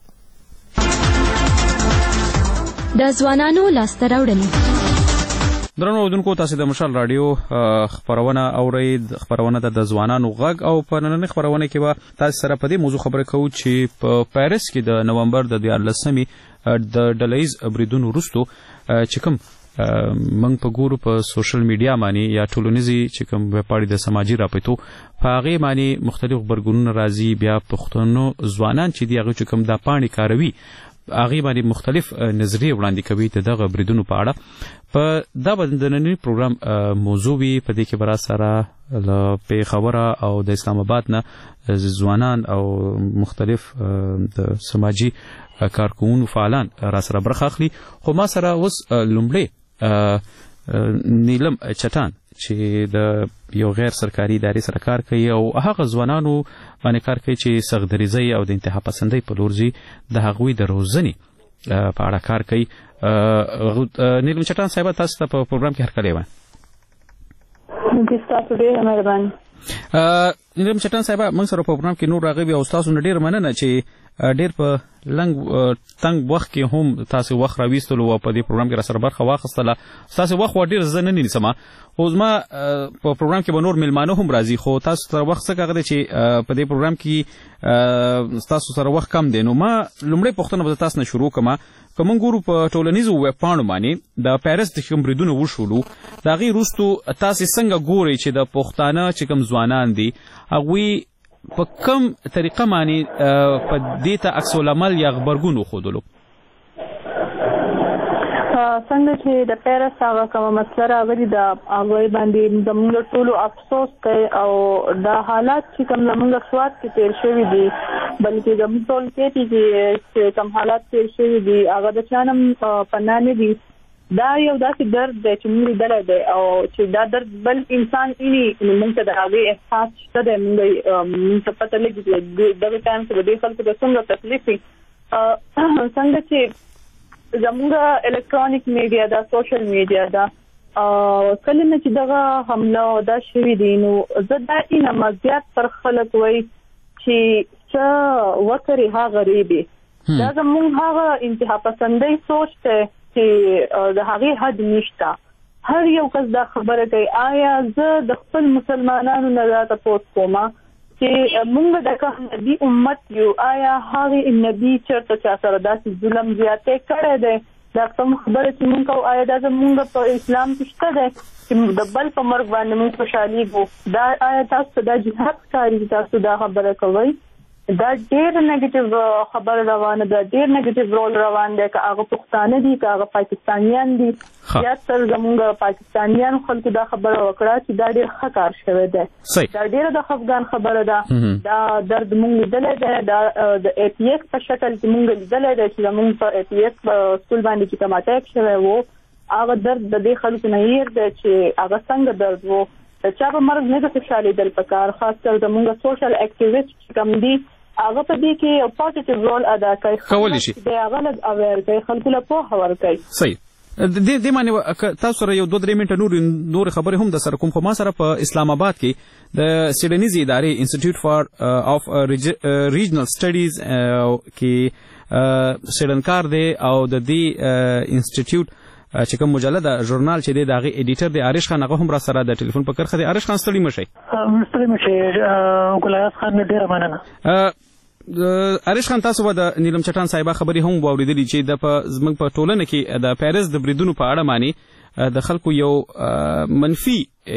د ځوانانو لاسته راوړنې. درنو اوریدونکو تاسو د مشال راډیو خبرونه اورئ. خبرونه د ځوانانو غږ او په نننۍ خبرونه کې به تاسو سره په دې موضوع خبرې کوو چې په پاریس کې د نومبر د دیارلسمې د ډلهییز بریدونو وروستو چې کوم موږ په ګورو په سوشل میډیا باندې یا ټولنیزي چې کوم ویبپاڼې د سماجي رابطو په هغې باندې مختلف غبرګونونه راځي. بیا پښتنو ځوانان چې دي هغوی چې کوم دا پاڼې کاروي هغې باندې مختلف نظریې وړاندې کوي د دغه بریدونو په اړه. په دا به د ننني پروګرام موضوع وي. په دې کې به راسره له پېښوره او د اسلام آباد نه ځوانان او مختلف د سماجي کارکوونکو فعالان راسره برخه اخلي. خو ما سره اوس لومړی نیلم چټان چې د یو غیر سرکاري ادارې سره کار کوي او هغه ځوانانو باندې کار کوي چې سختدریځۍ او د انتها پسندۍ په لور ځي د هغوی د روزنې په اړه کار کوي. نیلم چټان صاحب تاسو ته په پروګرام کې هرکلی وایم. تاسو ډېره مهرباني. نیلم چټان صاحب موږ سره په پروګرام کې نور راغلي او تاسو نه ډېر مننه چې ډېر په لنګ تنګ وخت کې هم تاسو وخت راویستلو او په دې پروګرام کې راسره برخه واخیستله. ستاسو وخت ډېر زه نه نیسم خو زما په پروګرام کې به نور میلمانه هم راځي خو تاسو سره وخت څه کاغه دی چې په دې پروګرام کې ستاسو سره وخت کم دی. نو ما لومړی پوښتنه به تاسو نه شروع کوم. که موږ ګورو په ټولنیزو ویبپاڼو باندې د پیرس د کوم بریدونه وشولو د هغې وروستو تاسې څنګه ګورئ چې د پښتانه چې کوم ځوانان دي هغوی په کوم طریقه باندې په دې ته عکس العمل یا غبرګون وښودلو؟ څنګه چې د پیرس هغه کومه مسله راغلې ده هغوی باندې زموږ ټولو افسوس کوي او دا حالات چې کوم زموږ سوات کې تېر شوي دي بلکې زموږ ټول کې چې کوم حالات تېر شوي دي هغه د چا نه پناه نه دي. دا یو داسې درد دی چې موږ لیدلی دی او چې دا درد بل انسان ویني نو موږ ته د هغې احساس شته دی. موږ ته پته لګي چې دغه ټایم کې به دې خلکو ته څومره تکلیف وي. څنګه چې زموږ الکترونیک میډیا ده سوشل میډیا ده کله نه چې دغه حمله دا شوي دي نو زه دا اینم زیات پر خلک وایي چې څه وکړي هغه ریبي. دا زموږ هغه انتها پسندۍ سوچ دی چې د هغې حد نشته. هر یو کس دا خبره کوي آیا زه د خپل مسلمانانو نه دا تپوس کوم چې موږ د کوم نبي امت یو، آیا هغه نبي چېرته چا سره داسې ظلم زیاتې کړی دی؟ دا کوم خبره چې موږ کوو آیا دا زموږ په اسلام کې شته دی چې د بل په مرګ باندې موږ خوشحالېږو؟ دا آیا تاسو دا جهاد ښکاري چې تاسو دا خبره کوئ؟ دا ډېر نیګیټیو خبره روانه ده، ډېر نیګیټیو رول روان دی، که هغه پښتانه دي که هغه پاکستانیان دي. زیات تر زموږ پاکستانیان خلکو دا خبره وکړه چې دا ډېر ښه کار شوی دی. دا ډېره د خفګان خبره ده. دا درد موږ لیدلی دی، دا د ای پي ایس په شکل کې موږ لیدلی دی چې زموږ په ای پي ایس په سکول باندې چې کوم اټیک شوی و، هغه درد د دې خلکو نه هیر دی چې هغه څنګه درد و. د چا په مرګ نه ده خوشحالېدل پکار، خاص کر زموږ سوشل اکټیویسټ چې کوم دي هغه په دې کې یو پوزیټیو رول ادا کوي، کولی شي د هغه لږ اویر کوي، خلکو له پوهه ورکوي. صحیح. د دې معنی تاسو سره یو دوه درې منټه نور نور خبرې هم د سره کوم، خو ما سره په اسلام آباد کې د سیډنیز ادارې انسټیټیوټ فار اف ریجنل سټډیز کې سیډنکار دی او د دې انسټیټیوټ چې کوم مجله ده ژورنال چې دی د هغې ایډیټر دی عارش خان، هغه هم را سره د ټلیفون په کرښه دی. عارش خان ستړي مه شئ. ستړي مه شئ ګلایاس خان، ډېره مننه. عارش خان، تاسو به د نیلم چټان صاحبه خبرې هم واورېدلي چې د زموږ په ټولنه کې د پیرس د بریدونو په اړه باندې د خلکو یو منفي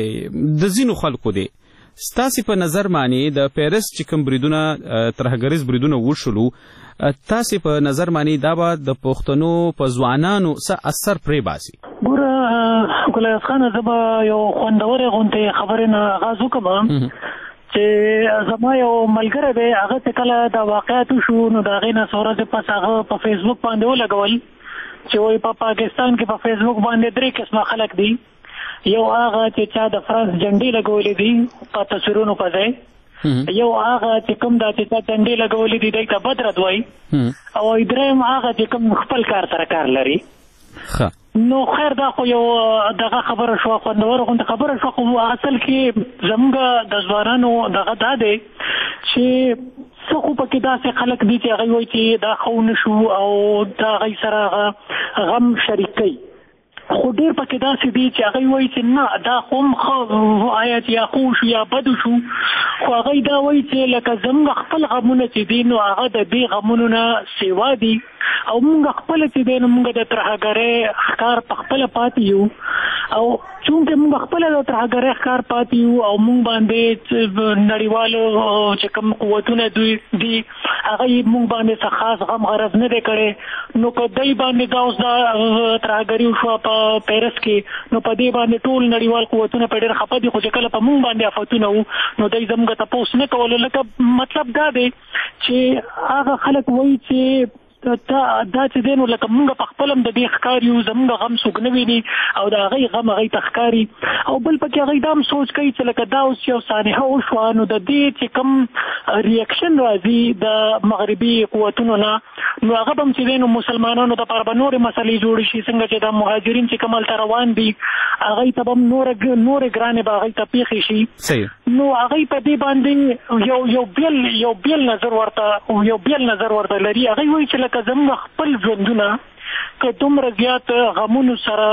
د ځینو خلکو دی. ستاسې په نظر باندې د پیرس چې کوم بریدونه ترهګریز بریدونه وشولو، تاسې په نظر باندې دا به د پښتنو په ځوانانو څه اثر پرې باسي؟ ګوره ګلایاس خان، زه به یو خوندورې غوندې خبرې نه آغاز وکړم چې زما یو ملګری دی، هغه چې کله دا واقعات وشو نو د هغې نه څو ورځې پس هغه په فیسبوک باندې ولګول چې وایي په پاکستان کې په فیسبوک باندې درې قسمه خلک دي. یو هغه چې چا د فرانس جنډې لګولې دي په تصویرونو په ځای، یو هغه چې کوم دا چې چا جنډې لګولې دي دی ته بدرد وایي، او درېیم هغه چې کوم خپل کار سره کار لري. نو خیر دا خو یو دغه خبره شوه، خوندوره غوندې خبره شوه، خو اصل کې زموږ د ځوانانو دغه دا دی چې څه خو پکې داسې خلک دي چې هغوی وایي چې دا ښه ونه شو او د هغوی سره هغه غم شریک کوي، خو ډېر پکې داسې دي چې هغوی وایي چې نه دا خو هم ښه آیا چې یا ښه شو یا بد شو، خو هغوی دا وایي چې لکه زموږ خپل غمونه چې دي نو هغه د دې غمونو نه سیوا دي، او موږ خپله چې دی نو موږ د ترهګرۍ ښکار په خپله پاتې یو، او چونکې موږ خپله د ترهګرۍ ښکار پاتې یو او موږ باندې نړیوالو چې کوم قوتونه دوی دي هغه یې موږ باندې څه خاص غم غرض نه دی کړی، نو که دی باندې دا اوس دا ترهګري وشوه په پیرس کې، نو په دې باندې ټول نړیوال قوتونه په ډېر خفه دي، خو چې کله په موږ باندې افتونه وو نو دی زموږ تپوس نه کولو. لکه مطلب دا دی چې هغه خلک وایي چې دا چې دی نو لکه موږ په خپل هم د دې ښکار یو، زموږ غم څوک نه ویني او د هغوی غم هغوی ته ښکاري، او بل پکې هغوی دا هم سوچ کوي چې لکه دا اوس یو سانحه وشوه نو د دې چې کوم ریاکشن راځي د مغربي قوتونو نه نو هغه به هم چې دی نو مسلمانانو دپاره به نورې مسلې جوړې شي، څنګه چې دا مهاجرین چې کوم هلته روان دي هغوی ته به هم نورې ګرانې به هغوی ته پېښې شي، نو هغوی په دې باندې یو یو بیل یو بیل نظر ورته یو بیل نظر ورته لري. هغوی وایي چې لکه زموږ خپل ژوندونه که دومره زیات غمونو سره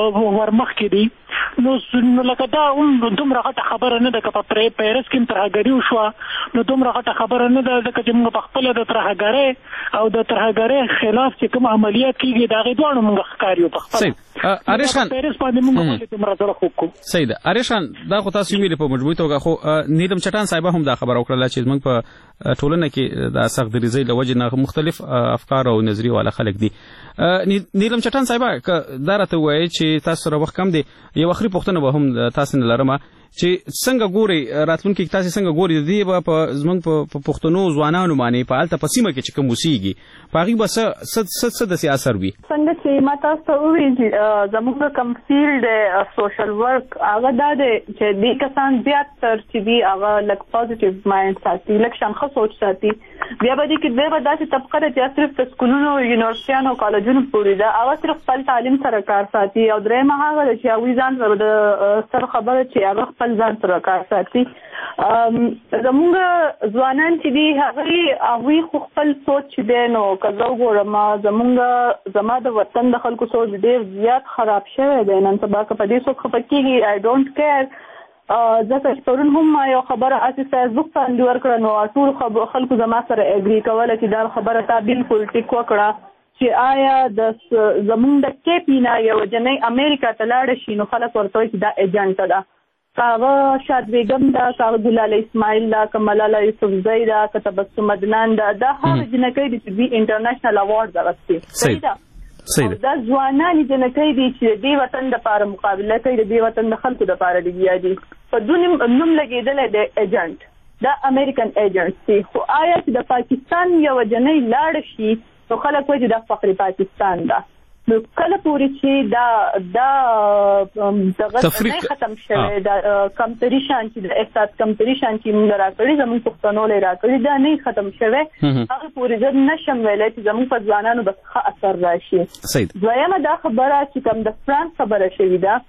ورمخکې دي نو نو لکه دا هم دومره غټه خبره نه ده، که په پیرس کې هم ترهګري وشوه نو دومره غټه خبره نه ده، ځکه چې موږ په خپله د ترهګرۍ او د ترهګرۍ خلاف چې کوم عملیات کېږي د هغې دواړو موږ ښکار یو په خپله. عارش خان، پیرس باندې موږ ولې دومره زړه خوږ کړو؟ صحیح ده. عارش خان، دا خو تاسو ویلې په مجموعي توګه، خو نیلم چټان صاحبه هم دا خبره وکړله چې زموږ په ټولنه کې د سخت دریځۍ له وجې نه مختلف افکار او نظریې والا خلک دي. نیلم چټان صاحبه که دا راته ووایي چې تاسو سره وخت کم دی، یو اخري پوښتنه به هم تاسو نه لرمه چې څنګه ګورئ راتلونکي کې تاسې څنګه ګورئ د دې به په زموږ په پښتنو ځوانانو باندې په هلته په سیمه کې چې کوم اوسېږي په هغوی به څه څه داسې اثر وي؟ څنګه چې ما تاسو ته وویل چې زموږ کوم فیلډ دی سوشل ورک، هغه دا دی چې دې کسان زیات تر چې دي هغه لږ پازیټیو مایند ساتي، لږ شان ښه سوچ ساتي. بیا به دې کې دوی به داسې طبقه ده چې صرف د سکولونو یونیورسټیانو کالجونو پورې ده، هغه صرف خپل تعلیم سره کار ساتي، او درېیمه هغه ده چې هغوی ځان سره د سر خبره چې هغه خپل ځان سره کار ساتي. زمونږ ځوانان چې دي هغوی هغوی خو خپل سوچ چې دی نو که زه وګورم زمونږ زما د وطن د خلکو سوچ ډېر زیات خراب شوی دی. نن سبا که په دې څوک خفه کېږي آی ډونټ کیر. ځکه چې پرون هم ما یو خبره هسې فیسبوک باندې ورکړه نو ټولو خلکو زما سره اګري کوله چې دا خبره تا بالکل ټیک وکړه چې آیا د زمونږ د کیپینا یو جنۍ امریکا ته لاړه شي نو خلک ورته وایي چې دا ایجنټه ده. که هغه شاد بیګم ده، که هغه ګلاله اسماعیل ده، که ملاله یوسفزۍ ده، که تبسم عدنان ده، دا هغه جنکۍ دي چې دوی انټرنیشنل اواډز اخیستي. صحیح ده. دا ځوانان جنکۍ دي چې د دې وطن دپاره مقابله کوي، د دې وطن د خلکو دپاره لګیا دي. په دوی نوم لګېدلی دی ایجنټ، دا امریکن ایجنټ دي. خو آیا چې د پاکستان یوه جنۍ لاړه شي نو خلک وایي چې دا فخر پاکستان ده. نو کله پورې چې دا دا دغه نه ختم شوی دا کمپریشن چې د احساس کمپریشن چې موږ راکړي زموږ پښتنو لري راکړي دا نه ختم شوی هغه پورې زه نشم ویلی چې زموږ په ځوانانو به ښه اثر راشي. دویمه دا خبره چې کوم د فرانس خبره شوې ده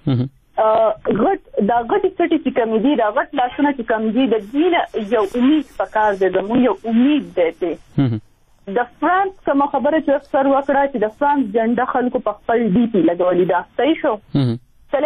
غټ دا غټې څټې چې کومې دي دا غټ لاسونه چې کوم دي د دوی نه یو امید پکار دی، زموږ یو امید دی. د فرانس کومه خبره چې اکثر وکړه چې د فرانس جنډه خلکو په خپل ډي پي لګولې ده. صحیح شو. کله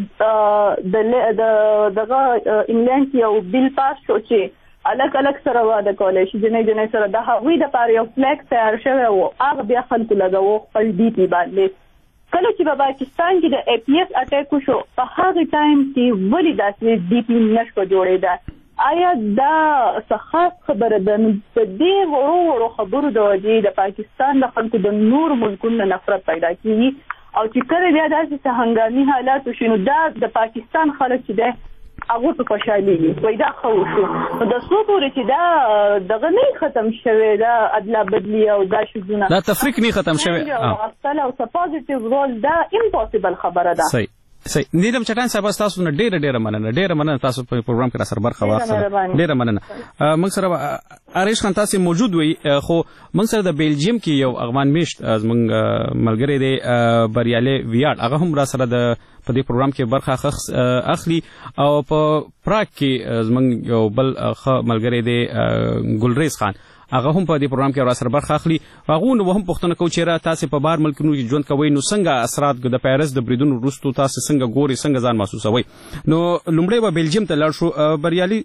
چې د دغه انګلینډ کې یو بیل پاس شو چې الګ الګ سره واده کولی شي جنۍ جنۍ سره د هغوی دپاره یو فلیګ تیار شوی و هغه بیا خلکو لګوو خپل ډي پي باندې. کله چې په پاکستان کې د اے پی ایس اټیک وشو په هغه ټایم کې ولې داسې ډي پي نشوه جوړېده؟ آیا دا څه خاص خبره ده؟ نو په دې وړو وړو خبرو د وجې د پاکستان د خلکو د نورو ملکونو نفرت پیدا کېږي او چې کله بیا داسې څه هنګامي حالات وشي نو دا د پاکستان خلک چې دی هغوی په خوشحالېږي وایي دا ښه وشو. نو د څو پورې چې دا دغه نه ختم شوی دا ادلا بدلي او دا شیزونه دا تفریق نه ختم شوی او څه پازیټیو رول دا امپوسیبل خبره ده. صحیح صحیح. نیلم چټان صاحب تاسو نه ډېره ډېره مننه ډېره مننه تاسو په پروګرام کې را سره برخه واخیسته. ډېره مننه. موږ سره اریش خان تاسو موجود وي خو موږ سره د بیلجیم کې یو افغان میشت زموږ ملګری دی بریالي ویاړ هغه هم را سره د په دې پروګرام کې برخه اخلي او په پراګ کې زموږ یو بل ملګری دی ګلریز خان هغه هم په دې پروګرام کې را سره برخه اخلي. هغه نو هم پوښتنه کوي چې را تاسو په بار ملکونو کې ژوند کوئ نو څنګه اثرات د پیرس د بریدونو وروسته تاسو څنګه ګوري څنګه ځان محسوسوي؟ نو لومړی به بیلجیم ته لاړ شو. بریالي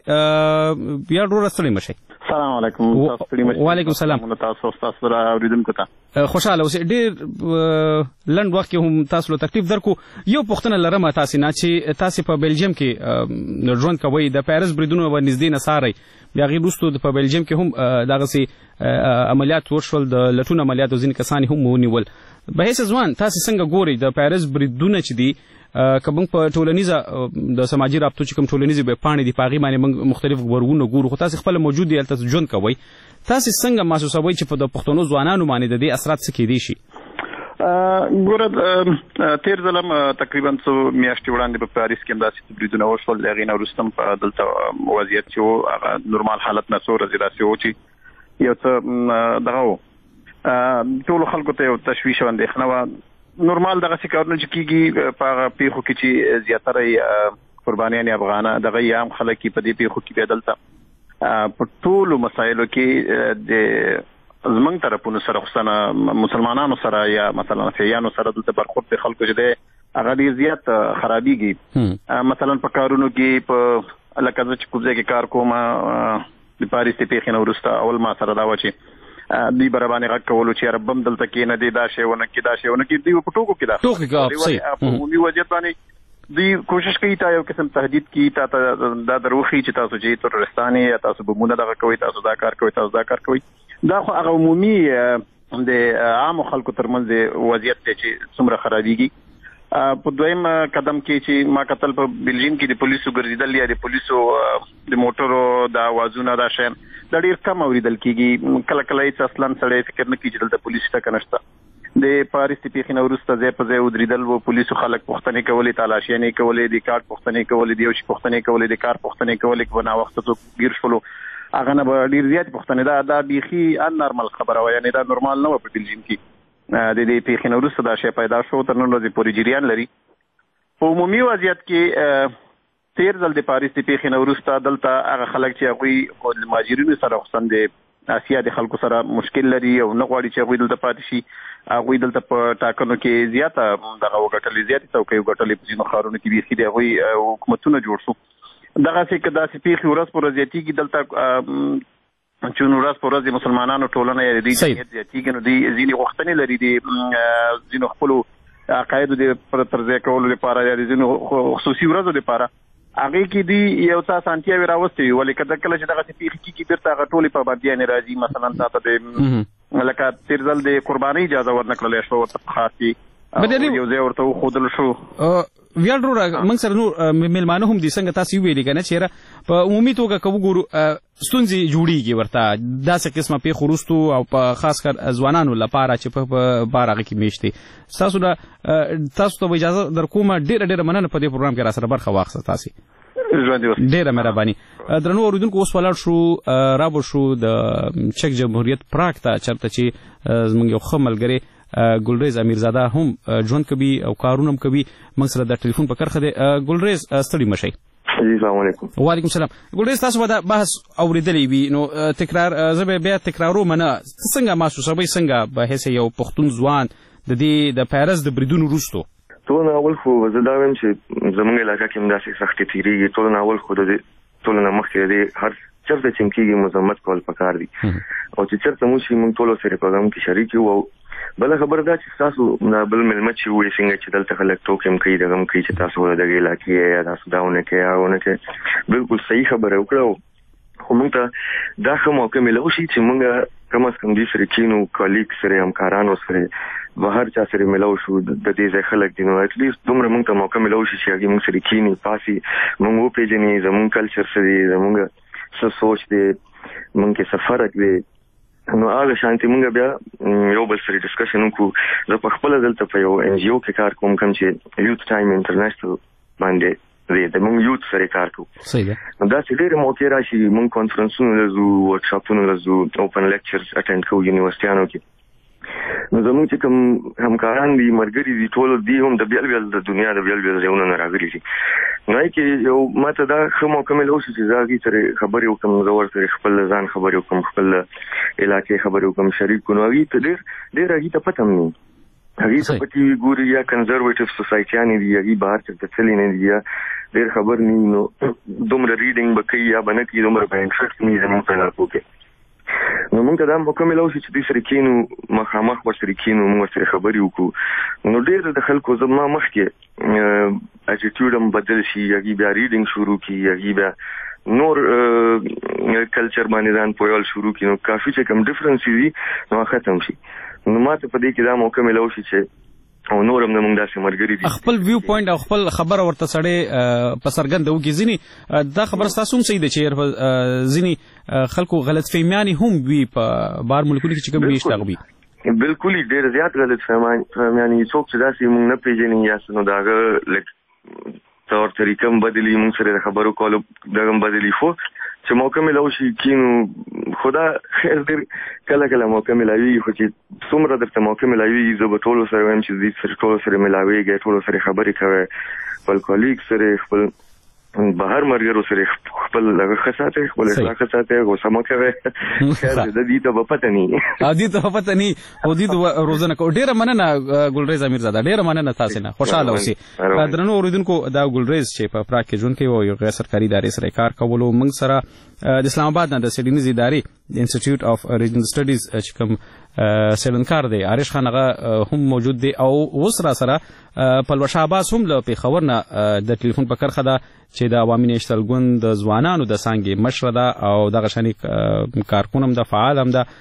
بیا ورو ستړي مشي. السلام علیکم. تاسو ستړي مشي. وعلیکم السلام. تاسو تاسو را اوریدونکو ته خوشاله اوسئ. ډېر لنډ وخت کې هم تاسو له تکلیف درکو. یو پوښتنه لرم تاسو نه چې تاسو په بیلجیم کې ژوند کوئ د پیرس بریدونو ور نږدې نه ساري بیا غي وروسته په بیلجیم کې هم دغه سي عملیات وشول د لټون عملیات ځین کسان هم ونیول. به هیڅ ځوان تاسو څنګه ګوري د پیرس بریدونه چې دي کوم په ټولنیزه د سماجی رابطو چې کوم ټولنیزه به پانی دي پاغي باندې موږ مختلف ورغونه ګورو خو تاسو خپل موجود دي تاسو ژوند کوي تاسو څنګه محسوسوي چې په د پښتونو ځوانانو باندې د دې اثرات څه کېدي شي؟ ګوره تیر ځلم تقریبا څو میاشتې وړاندې په پاریس کې همداسې بریدونه وشول د هغې نه وروسته په دلته وضعیت چې و هغه نورمال حالت نه څو ورځې راسې و چې یو څه دغه و ټولو خلکو ته یو تشویش او اندېښنه وه. نورمال دغسې کارونه چې کېږي په هغه پیښو کې چې زیاتره قربانیان افغانه دغه یې عام خلک په دې پیښو کې بیا دلته په ټولو مسایلو کې د زمنګ طرفونو سره خصوصا مسلمانانو سره یا مثلا فیانو سره دلته برخورد د خلکو چې دی هغه ډېر زیات خرابېږي. مثلا په کارونو کې په لکه زه چې کوم ځای کې کار کوم د پاریس د پیښې نه وروسته اول ما سره دا وه چې دوی به راباندې غږ کولو چې یاره بم دلته کېنه دی دا شی ونه کړي دا شی ونه کړي دوی په ټوکو کې په عمومي وضعیت باندې دوی کوشش کوي تا یو قسم تهدید کوي تا ته دا دروخي چې تاسو چې ترورستان یا تاسو بمونه دغه کوئ تاسو دا کار کوئ تاسو دا کار کوئ. دا خو هغه عمومي د عامو خلکو ترمنځ وضعیت دی چې څومره خرابېږي. په دویم قدم کې چې ما کتل په بیلجیم کې د پولیسو ګرځېدل یا د پولیسو د موټرو د اوازونه دا شیان دا ډېر کم اورېدل کېږي. کله کله هېڅ اصلا سړی فکر نه کوي چې دلته پولیس شته که نشته. د پاریس د پیښې نه وروسته ځای په ځای ودرېدل و پولیسو خلک پوښتنې کولې تالاشیانې کولې د کارت پوښتنې کولې د یو شي پوښتنې کولې د کار پوښتنې کولې که ناوخته څوک ګیر شولو هغه نه به ډېر زیات پوښتنې دا دا بیخي ان نارمل خبره وه یعنې دا نورمال نه وه په بیلجیم کې. د دې پیښې نه وروسته دا شی پیدا شو تر نن ورځې پورې جریان لري. په عمومي وضعیت کې تیر ځل د پاریس د پیښې نه وروسته دلته هغه خلک چې هغوی د مهاجرینو سره خصوصا د اسیا د خلکو سره مشکل لري او نه غواړي چې هغوی دلته پاتې شي هغوی دلته په ټاکنو کې زیاته دغه وګټلې زیاتې څوکۍ وګټلې په ځینو ښارونو کې بیخي د هغوی حکومتونه جوړ شو دغسې که داسې پیښې ورځ په ورځ زیاتېږي دلته چې نو ورځ په ورځ د مسلمانانو ټولنه یا د دوی جمعیت زیاتېږي نو دوی ځینې غوښتنې لري د ځینو خپلو عقایدو د ترځای کولو لپاره یا د ځینو خصوصي ورځو لپاره هغې کې دي یو څه اسانتیاوې راوستې وي ولې که کله چې دغسې پیښې کېږي بېرته هغه ټولې پابندیانې راځي مثلا تا ته د لکه تېر ځل د قربانۍ اجازه ورنه کړلی شوه ورته په خاص کې یو ځای ورته وښودل شو ویاړ وروره موږ سره نور میلمانه هم دي څنګه تاسې وویلې که نه چېره په عمومي توګه که وګورو ستونزې جوړېږي ورته داسې قسمه پیښو وروستو او په خاص کر ځوانانو لپاره چې په بار هغه کې میشت دي ستاسو نه تاسو ته به اجازه در کومه ډېره ډېره مننه په دې پروګرام کې را سره برخه واخیسته تاسې ډېره مهرباني درنو اورېدونکو اوس ولاړ شو رابو شو د چک جمهوریت پراګ ته چېرته چې زموږ یو ښه ملګری ګلریز امیرزاده هم ژوند کوي او کارونه هم کوي موږ سره د ټلیفون په کرښه دی ګلریز ستړي مه شئ السلام علیکم وعلیکم السلام ګلریز تاسو به دا بحث اورېدلی وي نو تکرار زه به بیا تکراروم نه څنګه محسوسوئ څنګه به حیث یو پښتون ځوان د دې د پیرس د بریدونو وروستو ټول اول خو زه دا وایم چې زموږ علاقه کې هم داسې سختې تېرېږي ټول اول خو د دې ټول نه مخکې د هر چېرته چې هم کېږي مذمت کول پکار دي او چې چېرته مو شي موږ ټولو سره په غم کې شریک یو او بله خبره دا چې ستاسو بل مېلمه چې وایي څنګه چې دلته خلک ټوکې هم کوي دغه هم کوي چې تاسو د دغې علاقې یا تاسو دا ونه کوئ هغه ونه کوئ بلکل صحیح خبره وکړه خو موږ ته دا ښه موقع میلاو شي چې موږ کم از کم دوی سره کښېنو کالیګ سره همکارانو سره به هر چا سره میلاو شو د دې ځای خلک دي نو اټلیسټ دومره موږ ته موقع میلاو شي چې هغې موږ سره کښېني پاسي موږ وپېژني زموږ کلچر څه دی زموږ څه سوچ دی موږ کې څه فرق دی نو هغه شانتي موږ بیا یو بل سره ډسکشن وکړو زه په خپله دلته په یو ان جي او کې کار کوم کوم چې یوت ټایم انټرنیشنل باندې دی د موږ یوت سره کار کوو نو داسې ډېرې موقع راشي موږ کانفرنسونو له ځو ورکشاپونو له ځو اوپن لیکچرز اټینډ کوو یونیورسټیانو کې نو زموږ چې کوم همکاران دي ملګري دي ټول دي هم د بیل بیل د دنیا د بیل بیل ځایونو نه راغلي دي نو کې یو ماته دا ښه موقع میلاو شي چې زه هغې سره خبرې وکړم زه ورسره خپل ځان خبرې وکړم خپل علاقې خبرې وکړم شریک کړو نو هغې ته ډېر ډېر هغې ته پته هم نه هغې ته په ټي وي ګوري یا کنزرویټیو سوسایټیانې دي هغې بهر چېرته تللي نه دي یا ډېر خبر نه وي نو دومره ریډینګ به کوي یا به نه کوي دومره به انټرسټ نه وي زموږ په علاقو کې نو موږ ته دا موقع میلاو شي چې دوی سره کښېنو مخامخ ورسره کښېنو موږ ورسره خبرې وکړو نو ډېر د خلکو زما مخکې اټیټیوډ هم بدل شي هغې بیا ریډینګ شروع کړي هغې بیا نور کلچر باندې ځان پوهول شروع کړي نو کافي چې کوم ډفرنسې دي نو ختم شي نو ما ته په دې کې دا موقع میلاو شي چې او نور هم زموږ داسې ملګري دي خپل ویو پوینټ او خپل خبره ورته سړی په څرګنده وکړي ځینې دا خبره ستاسو هم صحیح ده چې ځینې خلکو غلط فهمیانې هم وي په بهر ملکونو کې چې کوم ویشت هغه وي بلکل ډېر زیات غلط فهمیانې څوک چې داسې موږ نه پېژني یا څه نو د هغه لږ طور طریقه هم بدلي موږ سره د خبرو کولو دغه هم بدلي خو چې موقع میلاو شي کینو خدا خیر ډېر کله کله موقع میلاویږي خو چې څومره درته موقع میلاویږي زه به ټولو سره وایم چې دوی سره ټولو سره میلاویږئ ټولو سره خبرې کوئ خپل کالیګ سره خپل بهر ملګرو سره خپل هغه ښه ساتئ خپل اخلاق ښه ساتئ غوسه مه کوئ خیر د دې ته به پته نه وي دې ته به پته نه وي خو دې ته روزنه کوو ډېره مننه ګلریز امیرزاده ډېره مننه تاسې نه خوشحاله اوسئ درنو اورېدونکو دا ګلریز چې په پراګ کې ژوند کوي او یو غیر سرکاري ادارې سره کار کولو موږ سره د اسلام آباد نه د څېړنیزې ادارې د انسټیټیوټ اف ریجنل سټډیز چې کوم څېړنکار دی عارش خان هغه هم موجود دی او اوس را سره پلوه شهباز هم له پېښور نه د ټلیفون په کرښه ده چې د عوامي نېشنل ګوند د ځوانانو د څانګې مشره ده او دغه شانې کارکون هم ده فعال هم ده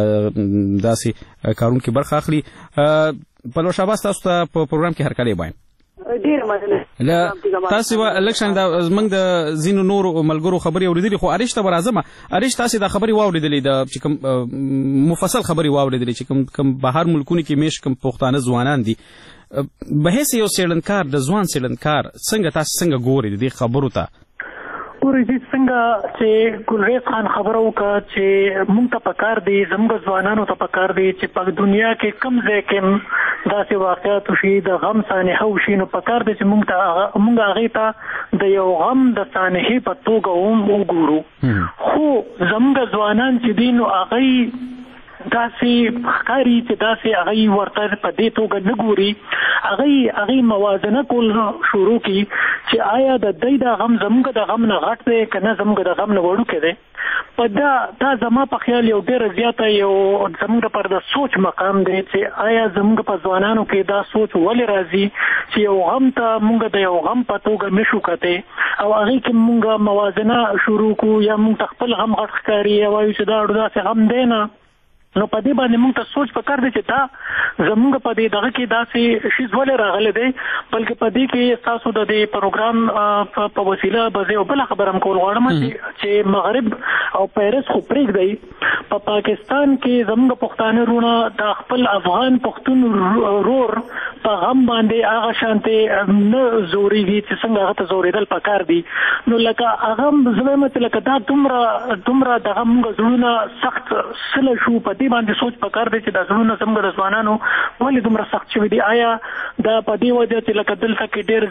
داسې کارونکي برخه اخلي پلوه شهباز تاسو ته په پروګرام کې هرکلی وایم ډېر مننه تاسو به لږ شان د زموږ د ځینو نورو ملګرو خبرې اورېدلې خو عریش ته به راځم عریش تاسې دا خبرې واورېدلې د چې کوم مفصل خبرې واورېدلې چې کوم کوم بهر ملکونو کې میشت کوم پښتانه ځوانان دي به حیث یو څېړنکار د ځوان څېړنکار څنګه تاسو څنګه ګورئ د دې خبرو ته پورې څنګه چې ګلریز خان خبره وکړه چې موږ ته پکار دی زموږ ځوانانو ته پکار دی چې په دنیا کې کم ځای کې داسې واقعات وشي د غم سانحه وشي نو پکار دی چې موږ ته موږ هغې ته د یو غم د سانحې په توګه هم وګورو. خو زموږ ځوانان چې دي نو هغوی داسې ښکاري چې داسې هغوی ورته په دې توګه نه ګوري. هغوی هغوی موازنه کول شروع کړي چې آیا د دوی دا غم زموږ د غم نه غټ دی که نه زموږ د غم نه وړوکی دی. په دا دا زما په خیال یو ډېره زیاته یو زموږ لپاره د سوچ مقام دی چې آیا زموږ په ځوانانو کې دا سوچ ولې راځي چې یو غم ته موږ د یو غم په توګه نه شو کتی او هغې کې موږ موازنه شروع کړو یا موږ ته خپل غم غټ ښکاري یا وایو چې دا داسې غم دی نه. نو په دې باندې موږ ته سوچ پکار دی چې دا زموږ په دې دغه کې داسې شیز ولې راغلی دی بلکې په دې کې ستاسو د دې پروګرام په وسیله به زه یو بله خبره هم کول غواړم چې مغرب او پیرس خو پرېږدئ په پاکستان کې زموږ پښتانه وروڼه د خپل افغان پښتون ورور په غم باندې هغه شانتې نه زورېږي چې څنګه هغه ته زورېدل پکار دي. نو لکه هغه زه وایم چې لکه دا دومره دومره دغه موږ زړونه سخت سله شو په دې باندې سوچ پکار دی چې دا زړونه زموږ د ځوانانو ولې دومره سخت شوي دي. آیا دا په دې وجه چې لکه دلته کې ډېر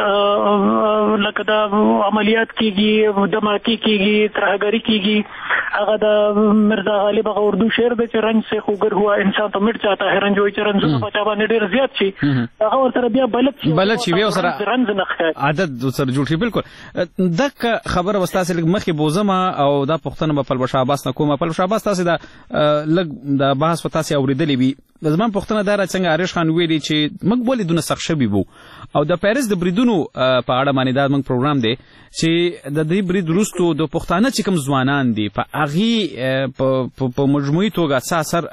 زیات لکه دا عملیات کېږي دماکي کېږي ترهګري کېږي هغه د مرزا غالب هغه اردو شعر دی چې رنج سے خوگر ہوا انسان تو مٹ جاتا ہے رنج وایي چې رنځونه په چا باندې ډېر زیات شي هغه ورسره بیا بلد شي بلد شي بیا ورسره رنځ نه ښکاري عادت ورسره جوړ شي. بالکل دغه خبره به ستاسې لږ مخکې بوزم او دا پوښتنه به پلوش عباس نه کوم. پلوش عباس تاسې د لږ د بحث په تاسې اورېدلې وي. زما پوښتنه دا ده څنګه عریش خان ویلي چې موږ ولې دونه سخت شوي وو او د پیرس د بریدونو په اړه باندې دا زموږ پروګرام دی چې د دې برید وروستو د پښتانه چې کوم ځوانان دي په هغې په مجموعي توګه څه اثر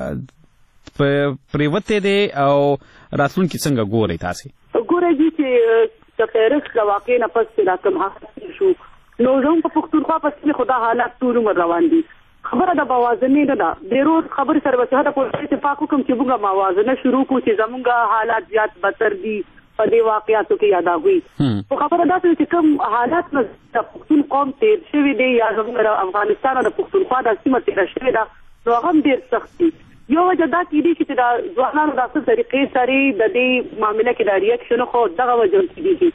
پرېوتی دی او راتلونکي څنګه ګورئ تاسې؟ ګورئ دي چې د پیرس د واقعې نه پس چې دا کوم حالت شو نو زموږ په پښتونخوا پسې خو دا حالات ټول عمر روان دي. خبره د موازنې نه ده د روز خبرې سره به چې هغه پولیس اتفاق وکړم چې موږ موازنه شروع کړو چې زموږ حالات زیات بدتر دي په دې واقعاتو کې یاد اغوي. خو خبره دا چې کوم حالات نه د پښتون قوم تیر شوي دي یا زموږ د افغانستان او د پښتونخوا د سیمه تېره شوې ده نو هغه هم ډېر سخت دي. یو وجه دا کېدی چې د ځوانانو د څه طریقې سره د دې معامله کې د ریاکشن خو دغه وجه کېدی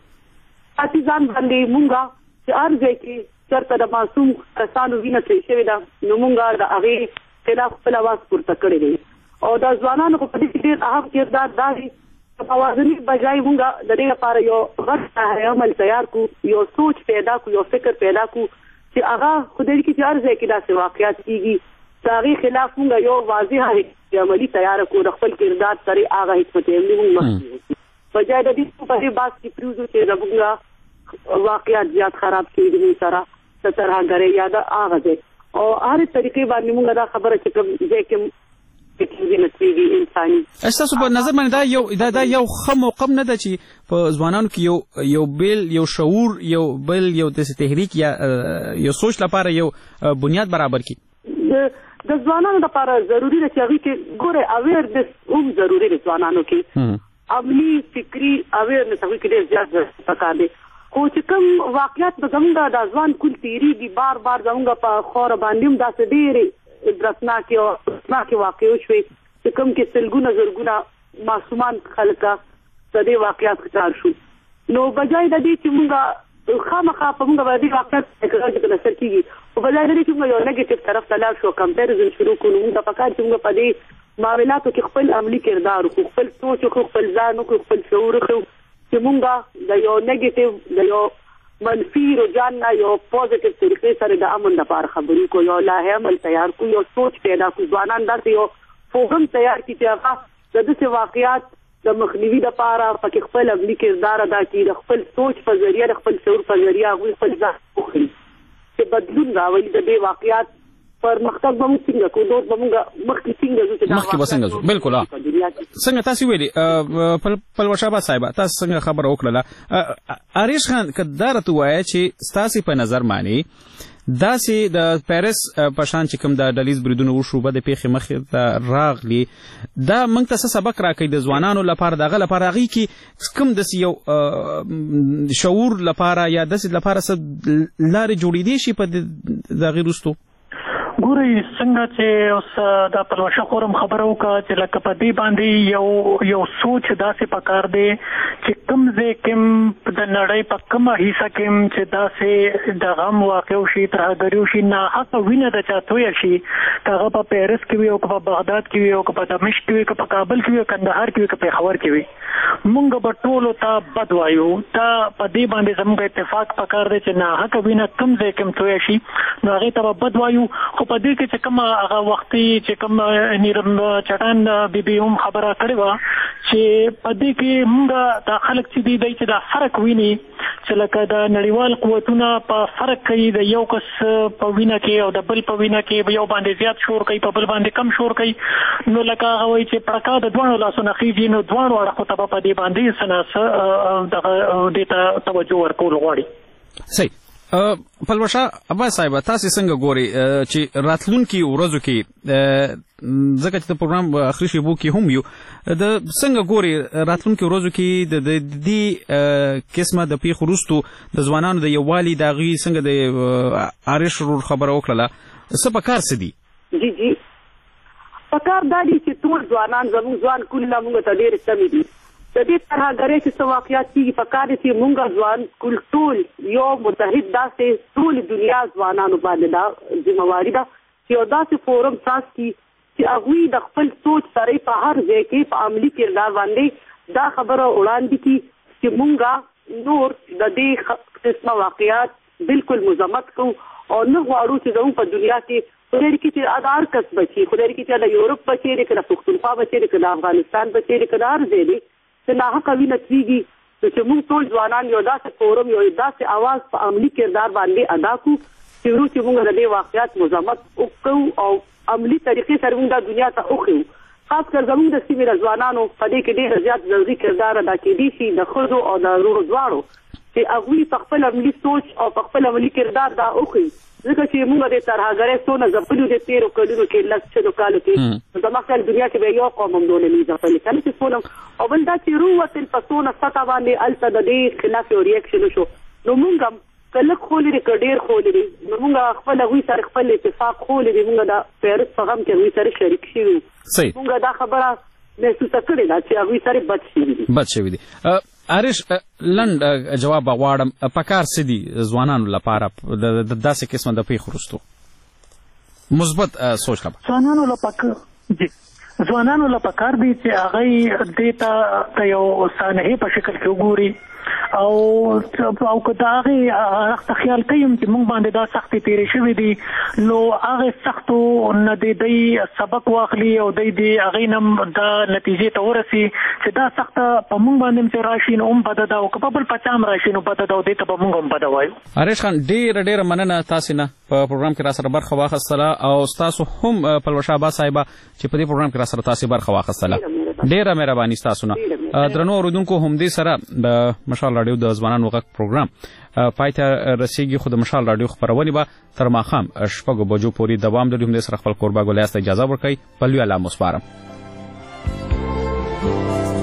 چې ځان باندې مونږ چې هر ځای کې چرته د معصوم کسانو وینه ترې شوې ده نو مونږ د هغې خلاف خپل اواز پورته کړی دی او د ځوانانو په دې کې ډېر اهم کردار دا دی چې موازنې بجای مونږ د دې لپاره یو غټ عمل تیار کړو یو سوچ پیدا کړو یو فکر پیدا کړو چې هغه خدای کې چې هر ځای کې داسې واقعات کېږي د هغې خلاف مونږ یو واضح عملي تیاره کړو د خپل کردار سره هغه حکمت عملي مونږ مخکې بجای د دې په دې بحث کې پرېږدو چې زموږ واقعات زیات خراب شوي دي مونږ سره د ترهګرۍ یا د هغه دی او هرې طریقې باندې مونږ دا خبره چې کوم ځای کې کېږي نڅېږي انساني. ستاسو په نظر باندې دا یو دا, دا یو ښه موقف نه ده چې په ځوانانو کې یو یو بل یو شعور یو بل یو داسې تحریک یا یو سوچ لپاره یو بنیاد برابر کړي؟ د ځوانانو لپاره ضروري ده چې هغوی کې ګوره اویرنس هم ضروري دی ځوانانو کې عملي فکري اویرنس هغوی کې ډېر زیات پکار دی. خو چې کوم واقعیت به زموږ د ځوان کل تېرېږي بار بار زموږ په خوره باندې هم داسې ډېرې عبرتناکې او عبرتناکې واقعې وشوې چې کوم کې سلګونه زرګونه معصومان خلکه د دې واقعیت ښکار شو نو بجای د دې چې موږ خامخا په موږ باندې واقعیت تکرار چې نشر کېږي خو بجای د دې چې موږ یو نیګیټیو طرف ته لاړ شو کمپیریزن شروع کړو نو موږ ته پکار چې موږ په دې معاملاتو کې خپل عملي کردار وکړو خپل سوچ وکړو خپل ځان وکړو خپل شعور وکړو چې مونږ د یو نیګیټیو د یو منفي رجحان نه یو پوزیټیو طریقې سره د امن لپاره خبرې کو یو لاهه عمل تیار کو یو سوچ پیدا کو ځوانان داسې یو فورم تیار کړي چې هغه د داسې واقعیات د مخنیوي لپاره پکې خپل عملي کردار ادا کړي د خپل سوچ په ذریعه د خپل شعور په ذریعه هغوی خپل ځان وکړي چې بدلون راولي د دې واقعیات پرمختګ به موږ څنګه کوو دود به موږ مخکې څنګه ځو چې مخکې به څنګه ځو بالکل څنګه تاسې ویلي پلوش عباس صاحبه تاسو څنګه خبره وکړله عریش خان که دا راته ووایه چې ستاسې په نظر باندې داسې د پیرس په شان چې کوم د ډلیز بریدونه وشو به د پیښې مخې ته راغلي دا موږ ته څه سبق راکوي د ځوانانو لپاره د هغه لپاره هغې کې کوم داسې یو شعور لپاره یا داسې لپاره څه لارې جوړېدی شي په د هغې وروستو ګورئ څنګه چې اوس دا پلوشه خورم خبره وکړه چې لکه په دې باندې یو یو سوچ داسې پکار دی چې کوم ځای کې د نړۍ په کومه حصه کې چې داسې د غم واقع شي ترهګري وشي ناحقه وینه د چا تویه شي که هغه په پیرس کې وي او که په بغداد کې وي او که په دمشق کې وي که په کابل کې وي کندهار کې وي که پېښور کې وي مونږ به ټولو ته بد وایو دا په دې باندې زموږ اتفاق پکار دی چې ناحقه وینه کوم ځای کې تویه شي نو هغې ته به بد وایو خو په دې کې چې کوم هغه وختي چې کوم نیرم چټان بیبي هم خبره کړې وه چې په دې کې موږ دا خلک چې دي دی چې دا فرق ویني چې لکه د نړیوال قوتونه په فرق کوي د یو کس په وینه کې او د بل په وینه کې یو باندې زیات شور کوي په بل باندې کم شور کوي نو لکه هغه وایي چې پړکا د دواړو لاسونه خېږي نو دواړو اړخو ته به په دې باندې څه نه څه دغه دې ته توجه ورکول غواړي صحیح پلوشه عباس صاحب تاسو څنګه ګوري چې راتلونکي ورځو کې ځکه چې د پروګرام اخري شیبو کې هم یو د څنګه ګوري راتلونکي ورځو کې د دې قسمه د پیښو وروستو د ځوانانو د یووالي د هغې څنګه د عارش ورور خبره وکړله څه په کار څه دي جی جی په کار دا دي چې ټول ځوانان زموږ ځوان کلونه موږ ته ډېرې سمې دي د دې ترهګرۍ چې څه واقعیات کېږي په کار دي چې موږ ځوان کل ټول یو متحد داسې ټول دنیا ځوانانو باندې دا ذمهواري ده چې یو داسې فورم خاص کړي چې هغوی د خپل سوچ سره په هر ځای کې په عملي کردار باندې دا خبره وړاندې کړي چې موږ نور د دې قسمه واقعیات بالکل مذمت کوو او نه غواړو چې زموږ په دنیا کې خدای دې کړي چې ادار کس بچي خدای دې کړي چې د یورپ بچي دي که د پښتونخوا بچي دي که د افغانستان بچي دي که د هر ځای دي چې ناحقه وینه کېږي نو چې موږ ټول ځوانان یو داسې فورم یو داسې اواز په عملي کردار باندې ادا کړو چې ورو چې موږ د دې واقعیات مذمت وکړو او عملي طریقې سره موږ دا دنیا ته وښیو خاص کر زموږ د سیمې د ځوانانو په دې کې ډېر زیات ضروري کردار ادا کېدی شي د ښځو او د وروڼو دواړو چې هغوی په خپل عملي سوچ او په خپل عملي کردار دا وښیي ځکه چې موږ د ترهګرۍ څونه ځپلي دي تېرو کلونو کې لس شلو کالو کې زما خیال دنیا کې به یو قوم هم دونه نه ځپلي که نه چې څونه او بل دا چې رووتل په څونه سطحه باندې هلته د دې خلاف یو ریاکشن وشو نو موږ هم که لږ خولی دي که ډېر خولی دي نو موږ خپل هغوی سره خپل اتفاق خولی دي موږ د پیرس په غم کې هغوی سره شریک شوي موږ دا خبره محسوسه کړې ده چې هغوی سره بد شوي دي بد شوي دي عارش لنډ جواب غواړم په کار څه دي ځوانانو لپاره د داسې قسمه د پیښو وروستو مثبت سوچ لپاره ځوانانو لپاره جی ځوانانو لپاره کار دی چې هغوی دې ته د یو سانحې په شکل کې وګوري او او که د هغې اړخ خیال کوي چې موږ باندې دا سختې تېرې شوې دي نو هغې سختو نه د دوی سبق واخلي او دوی د هغې نه هم دا نتیجې ته ورسي چې دا سخته په موږ باندې هم چې راشي نو هم بده ده او که په بل په چا هم راشي نو بده ده او دې ته به موږ هم بده وایو عارش خان ډېره ډېره مننه تاسې نه په پروګرام کې را سره برخه واخیستله او ستاسو هم پلوشه عباس صاحبه چې په دې پروګرام کې را سره تاسې برخه واخیستله ډېره مهرباني ستاسو نه درنو اورېدونکو همدې سره د مشال راډیو د ځوانانو غږ پروګرام پای ته رسیږي خو د مشال راډیو خپرونې به تر ماښام شپږو بجو پورې دوام لري همدې سره خپل کوربه ګولیاس ته اجازه ورکوئ په لوی الله مو سپارم